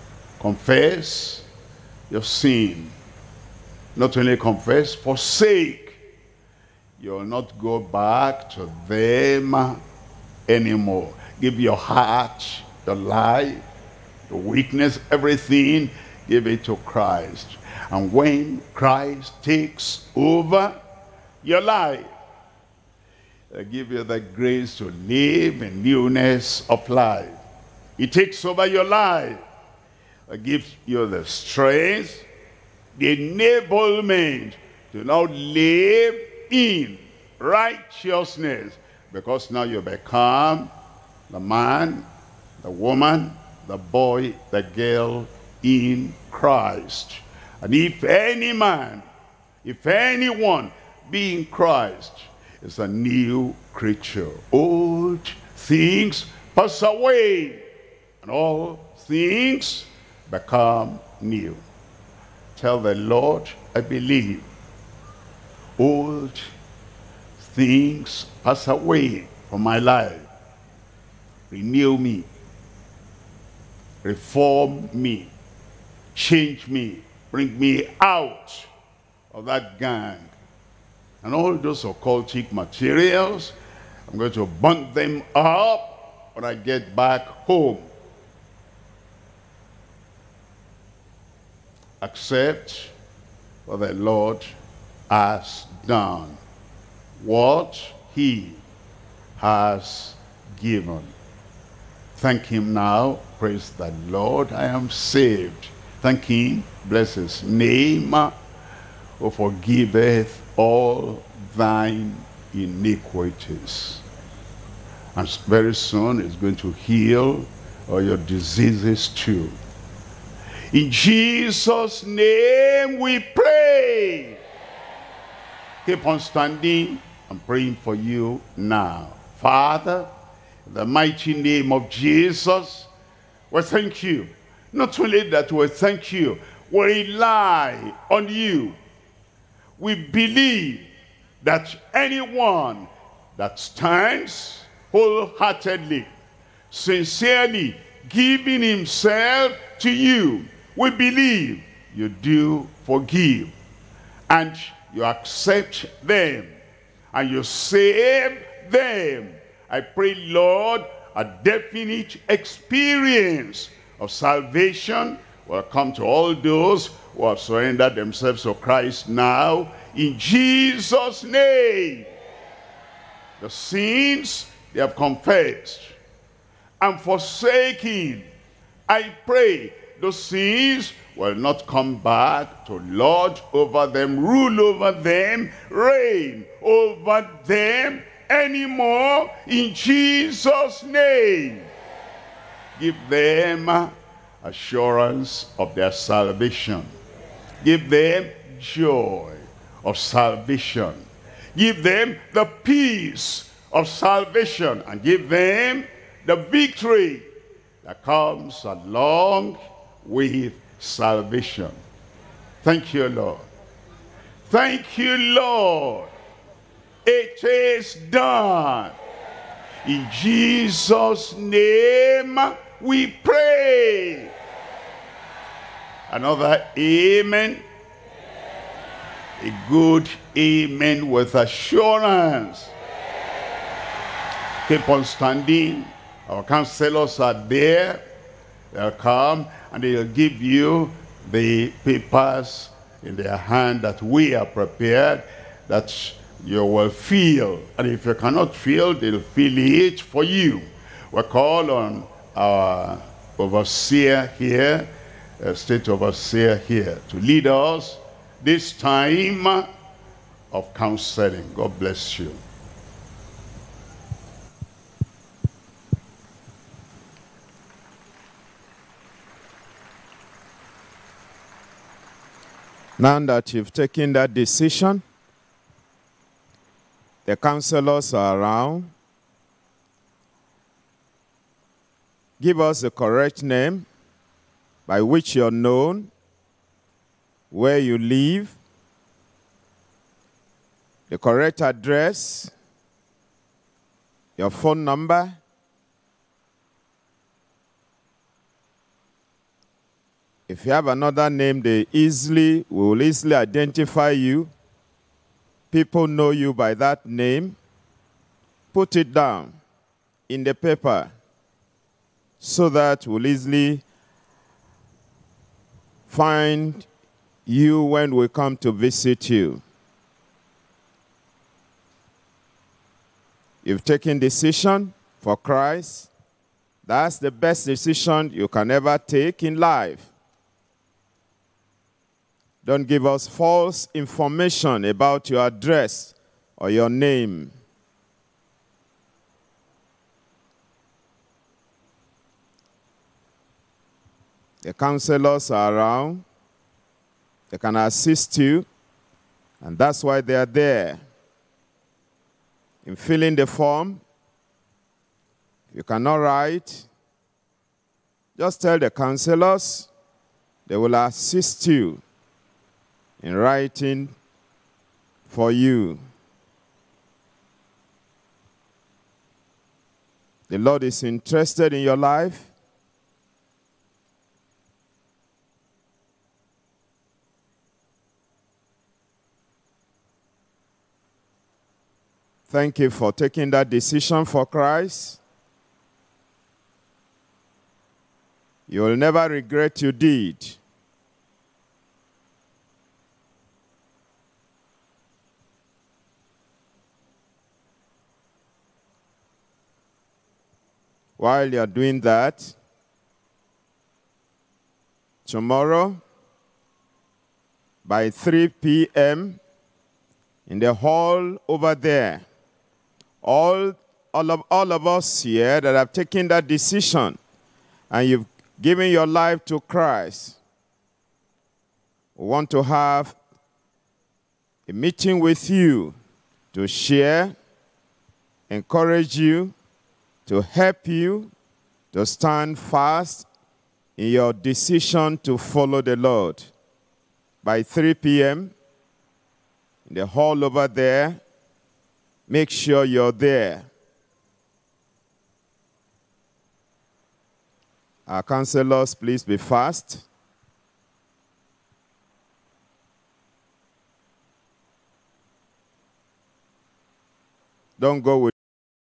confess your sin. Not only confess, forsake. You will not go back to them anymore. Give your heart, your life, your weakness, everything, give it to Christ. And when Christ takes over your life, I give you the grace to live in newness of life. He takes over your life. I give you the strength, the enablement to now live in righteousness. Because now you become the man, the woman, the boy, the girl in Christ. And if any man, if anyone be in Christ, is a new creature. Old things pass away, and all things become new. Tell the Lord, I believe. Old things pass away from my life. Renew me. Reform me. Change me. Bring me out of that gang. And all those occultic materials, I'm going to burn them up when I get back home. Accept what the Lord has done, what he has given. Thank him now. Praise the Lord. I am saved. Thank him. Bless his name. Who forgiveth all thine iniquities. And very soon he's going to heal all your diseases too. In Jesus' name we pray. Keep on standing. I'm praying for you now. Father, in the mighty name of Jesus, we thank you. Not only that we thank you, we rely on you. We believe that anyone that stands wholeheartedly, sincerely giving himself to you, we believe you do forgive. And you accept them. And you save them. I pray, Lord, a definite experience of salvation will come to all those who have surrendered themselves to Christ now. In Jesus' name. The sins they have confessed and forsaken, I pray those sins will not come back to lord over them, rule over them, reign over them anymore. In Jesus' name. Give them assurance of their salvation. Give them joy of salvation. Give them the peace of salvation, and give them the victory that comes along with salvation. Thank you, Lord. Thank you, Lord. It is done. In Jesus' name we pray. Another amen. A good amen with assurance. Keep on standing. Our counselors are there. They'll come and they'll give you the papers in their hand that we are prepared, that you will fill. And if you cannot fill, they'll fill it for you. We call on our overseer here, uh, state overseer here, to lead us this time of counseling. God bless you. Now that you've taken that decision, the counselors are around. Give us the correct name by which you're known, where you live, the correct address, your phone number, if you have another name, they easily will easily identify you. People know you by that name. Put it down in the paper so that we'll easily find you when we come to visit you. You've taken decision for Christ. That's the best decision you can ever take in life. Don't give us false information about your address or your name. The counselors are around. They can assist you, and that's why they are there. In filling the form, if you cannot write, just tell the counselors. They will assist you in writing for you. The Lord is interested in your life. Thank you for taking that decision for Christ. You will never regret you did. While you're doing that, tomorrow by three p m in the hall over there, all, all, of, all of us here that have taken that decision and you've given your life to Christ, We want to have a meeting with you to share, encourage you, to help you to stand fast in your decision to follow the Lord. By three p m in the hall over there, make sure you're there. Our counselors, please be fast. Don't go with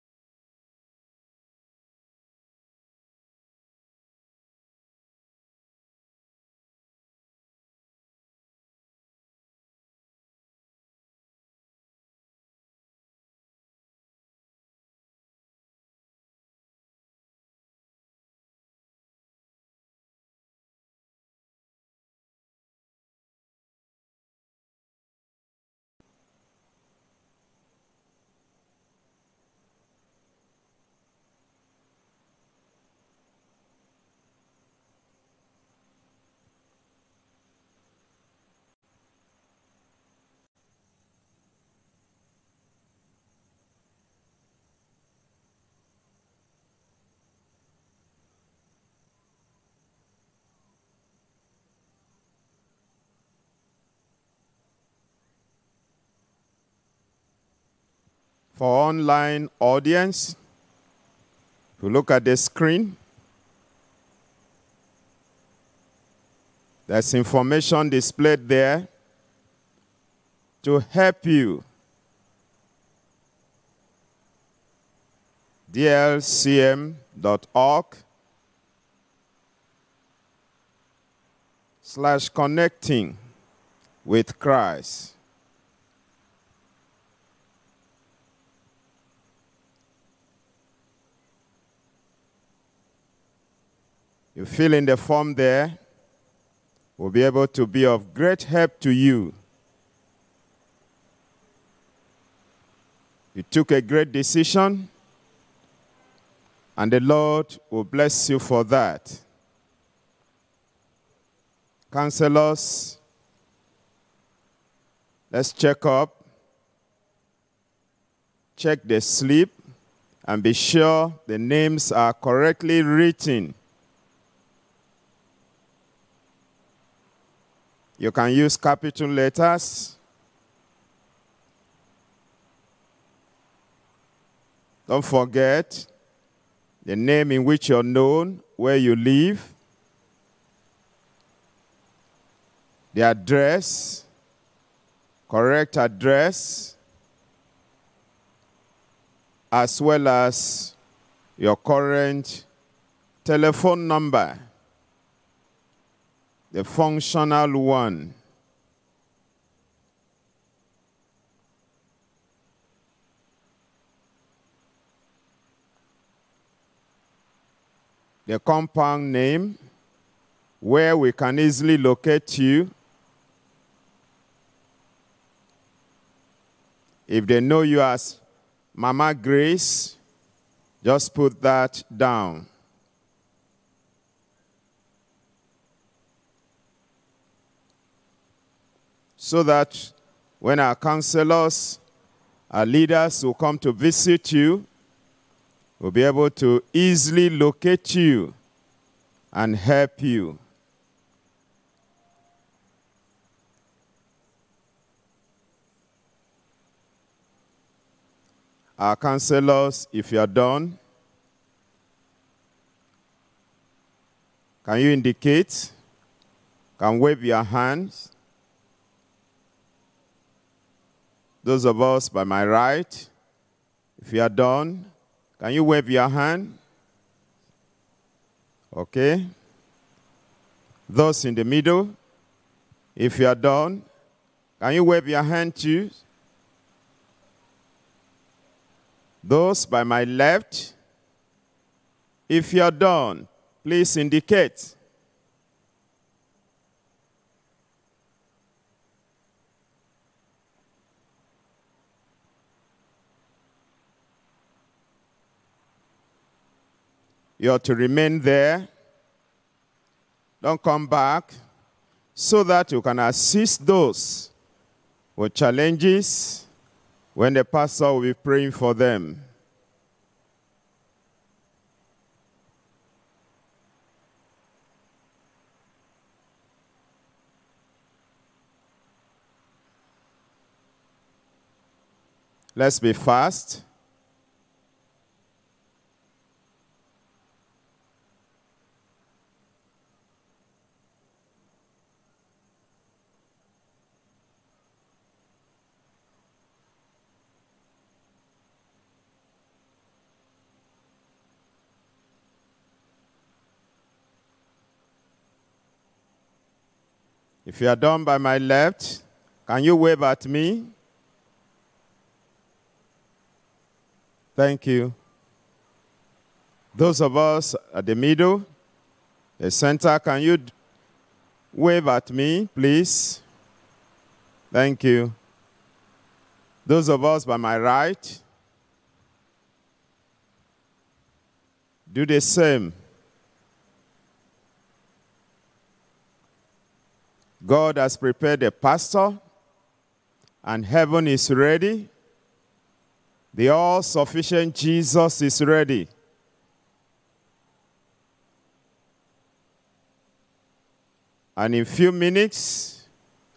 for online audience. If you look at the screen, there's information displayed there to help you. D L C M dot org slash connecting with Christ. You fill in the form there. We'll be able to be of great help to you. You took a great decision, and the Lord will bless you for that. Counselors, let's check up, check the slip, and be sure the names are correctly written. You can use capital letters. Don't forget the name in which you're known, where you live, the address, correct address, as well as your current telephone number, the functional one. The compound name, where we can easily locate you. If they know you as Mama Grace, just put that down. So that when our counselors, our leaders will come to visit you, we'll be able to easily locate you and help you. Our counselors, if you are done, can you indicate? Can wave your hands? Those of us by my right, if you are done, can you wave your hand? Okay. Those in the middle, if you are done, can you wave your hand too? Those by my left, if you are done, please indicate. You are to remain there. Don't come back. so that you can assist those with challenges when the pastor will be praying for them. Let's be fast. If you are done by my left, can you wave at me? Thank you. Those of us at the middle, the center, can you wave at me, please? Thank you. Those of us by my right, do the same. God has prepared a pastor, and heaven is ready. The all-sufficient Jesus is ready. And in a few minutes,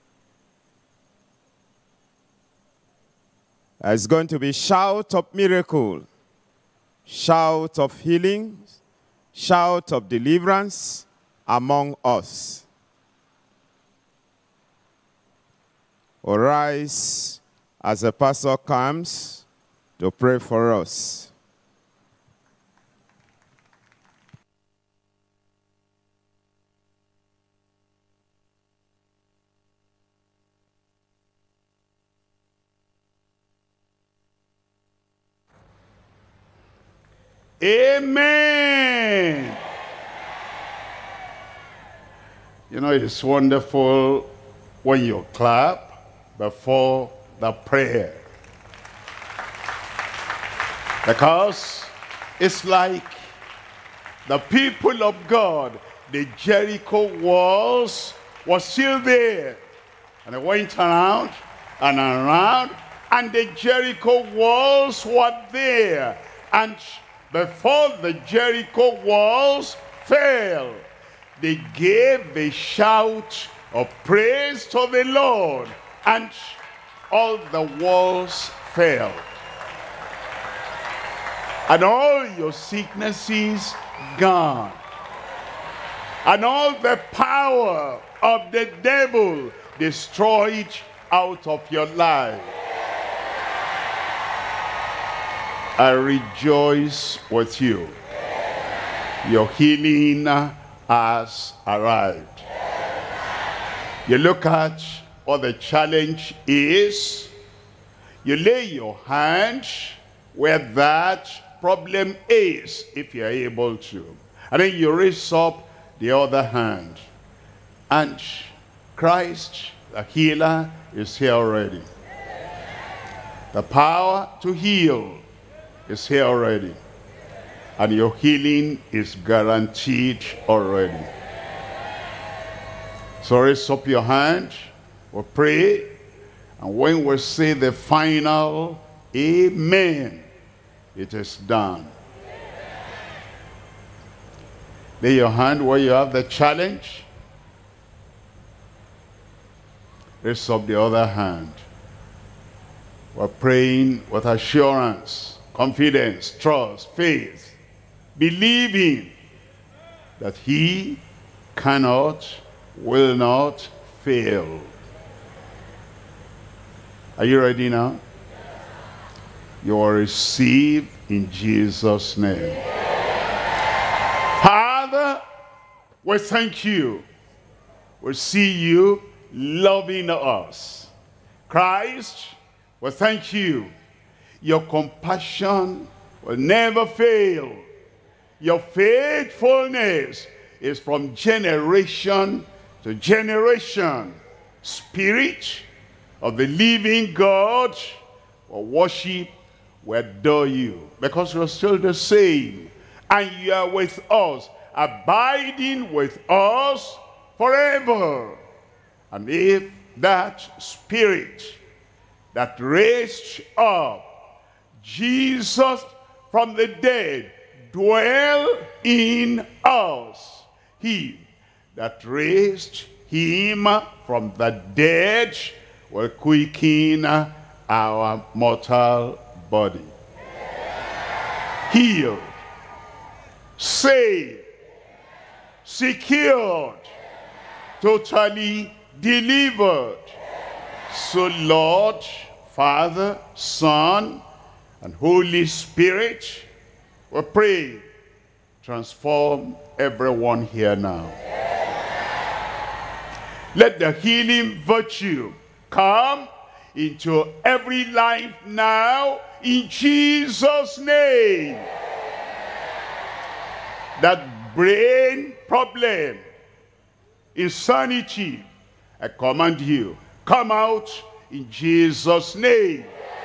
there's going to be shout of miracle, shout of healing, shout of deliverance among us. Arise as the pastor comes to pray for us. Amen. You know, it's wonderful when you clap before the prayer, because it's like the people of God, the Jericho walls were still there, and they went around and around, and the Jericho walls were there, and before the Jericho walls fell, they gave a shout of praise to the Lord, and all the walls fell. And all your sicknesses gone. And all the power of the devil destroyed out of your life. I rejoice with you. Your healing has arrived. You look at what the challenge is. You lay your hand where that problem is, if you're able to. And then you raise up the other hand. And Christ, the healer, is here already. The power to heal is here already. And your healing is guaranteed already. So raise up your hand, we'll pray, and when we say the final amen, it is done. Lay your hand where you have the challenge. Raise up the other hand. We're praying with assurance, confidence, trust, faith, believing that he cannot, will not fail. Are you ready now? You are received in Jesus' name. Father, we thank you. We see you loving us. Christ, we thank you. Your compassion will never fail. Your faithfulness is from generation to generation. Spirit of the living God, we worship, we adore you, because you're still the same, and you are with us, abiding with us forever. And if that spirit that raised up Jesus from the dead dwell in us, he that raised him from the dead will quicken our mortal body. Healed, saved, secured, totally delivered. So Lord, Father, Son, and Holy Spirit, we pray, transform everyone here now. Let the healing virtue come into every life now in Jesus' name. That brain problem, insanity, I command you, come out in Jesus' name.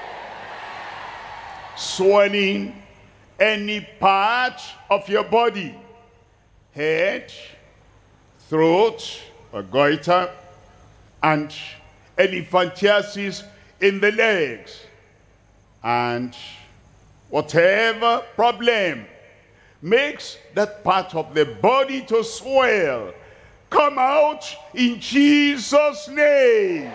Swelling any part of your body, head, throat, or goiter, and elephantiasis in the legs, and whatever problem makes that part of the body to swell, come out in Jesus' name.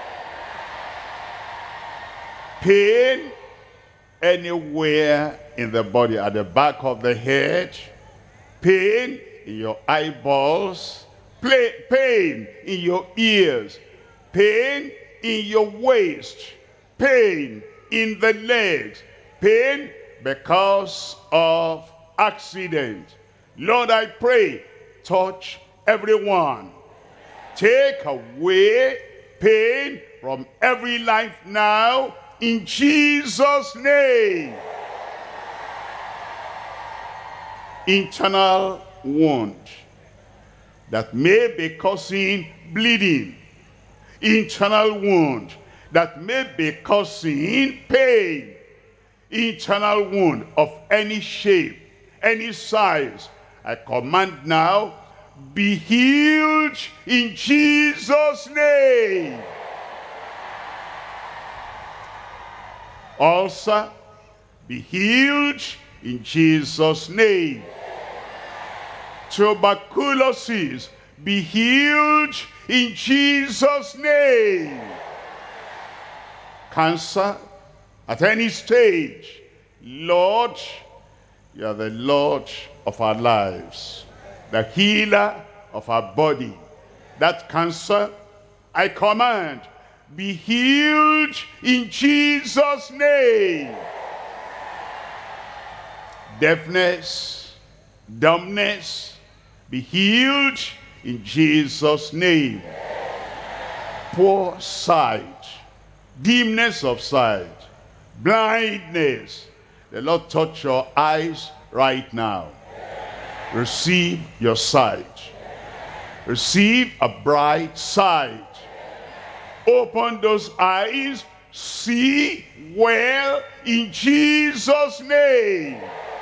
Pain anywhere in the body, at the back of the head, pain in your eyeballs, pain in your ears, pain in your waist, pain in the legs, pain because of accident. Lord, I pray, touch everyone. Take away pain from every life now in Jesus' name. Internal wound that may be causing bleeding, internal wound that may be causing pain, internal wound of any shape, any size, I command now, be healed in Jesus' name. Ulcer, be healed in Jesus' name. Tuberculosis, be healed in Jesus' name. Cancer, at any stage, Lord, you are the Lord of our lives, the healer of our body. That cancer, I command, be healed in Jesus' name. Deafness, dumbness, be healed in Jesus' name. Poor sight, dimness of sight, blindness, the Lord touch your eyes right now. Receive your sight. Receive a bright sight. Open those eyes, see well in Jesus' name.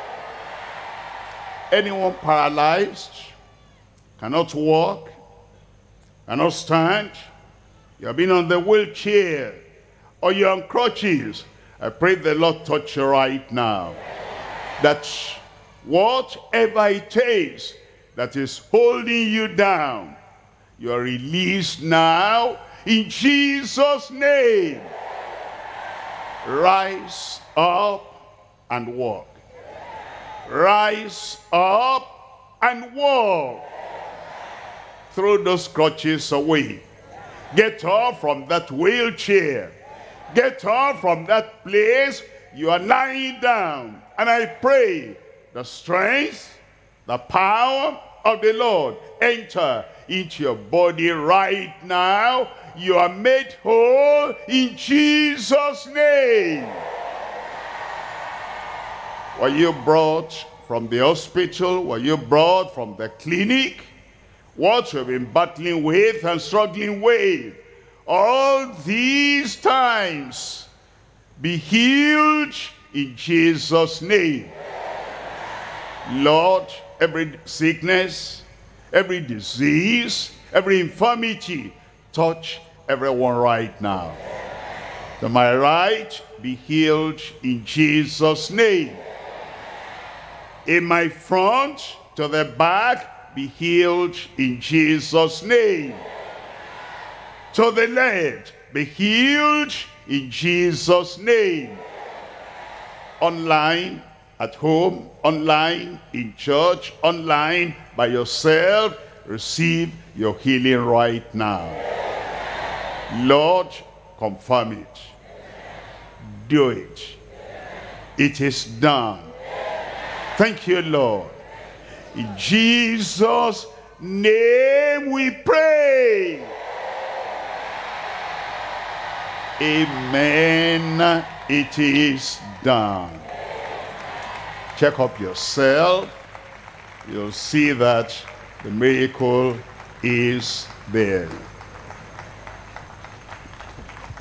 Anyone paralyzed, cannot walk, cannot stand, you have been on the wheelchair, or you're on crutches, I pray the Lord touch you right now. That whatever it is that is holding you down, you are released now in Jesus' name. Rise up and walk. Rise up and walk. Throw those crutches away. Get off from that wheelchair. Get off from that place you are lying down. And I pray the strength, the power of the Lord enter into your body right now. You are made whole in Jesus' name. Were you brought from the hospital? Were you brought from the clinic? What you've been battling with and struggling with all these times, be healed in Jesus' name. Lord, every sickness, every disease, every infirmity, touch everyone right now. To my right, be healed in Jesus' name. In my front, to the back, be healed in Jesus' name. To the left, be healed in Jesus' name. Online, at home, online, in church, online, by yourself, receive your healing right now. Lord, confirm it. Do it. It is done. Thank you, Lord. In Jesus' name we pray. Amen. It is done. Check up yourself. You'll see that the miracle is there.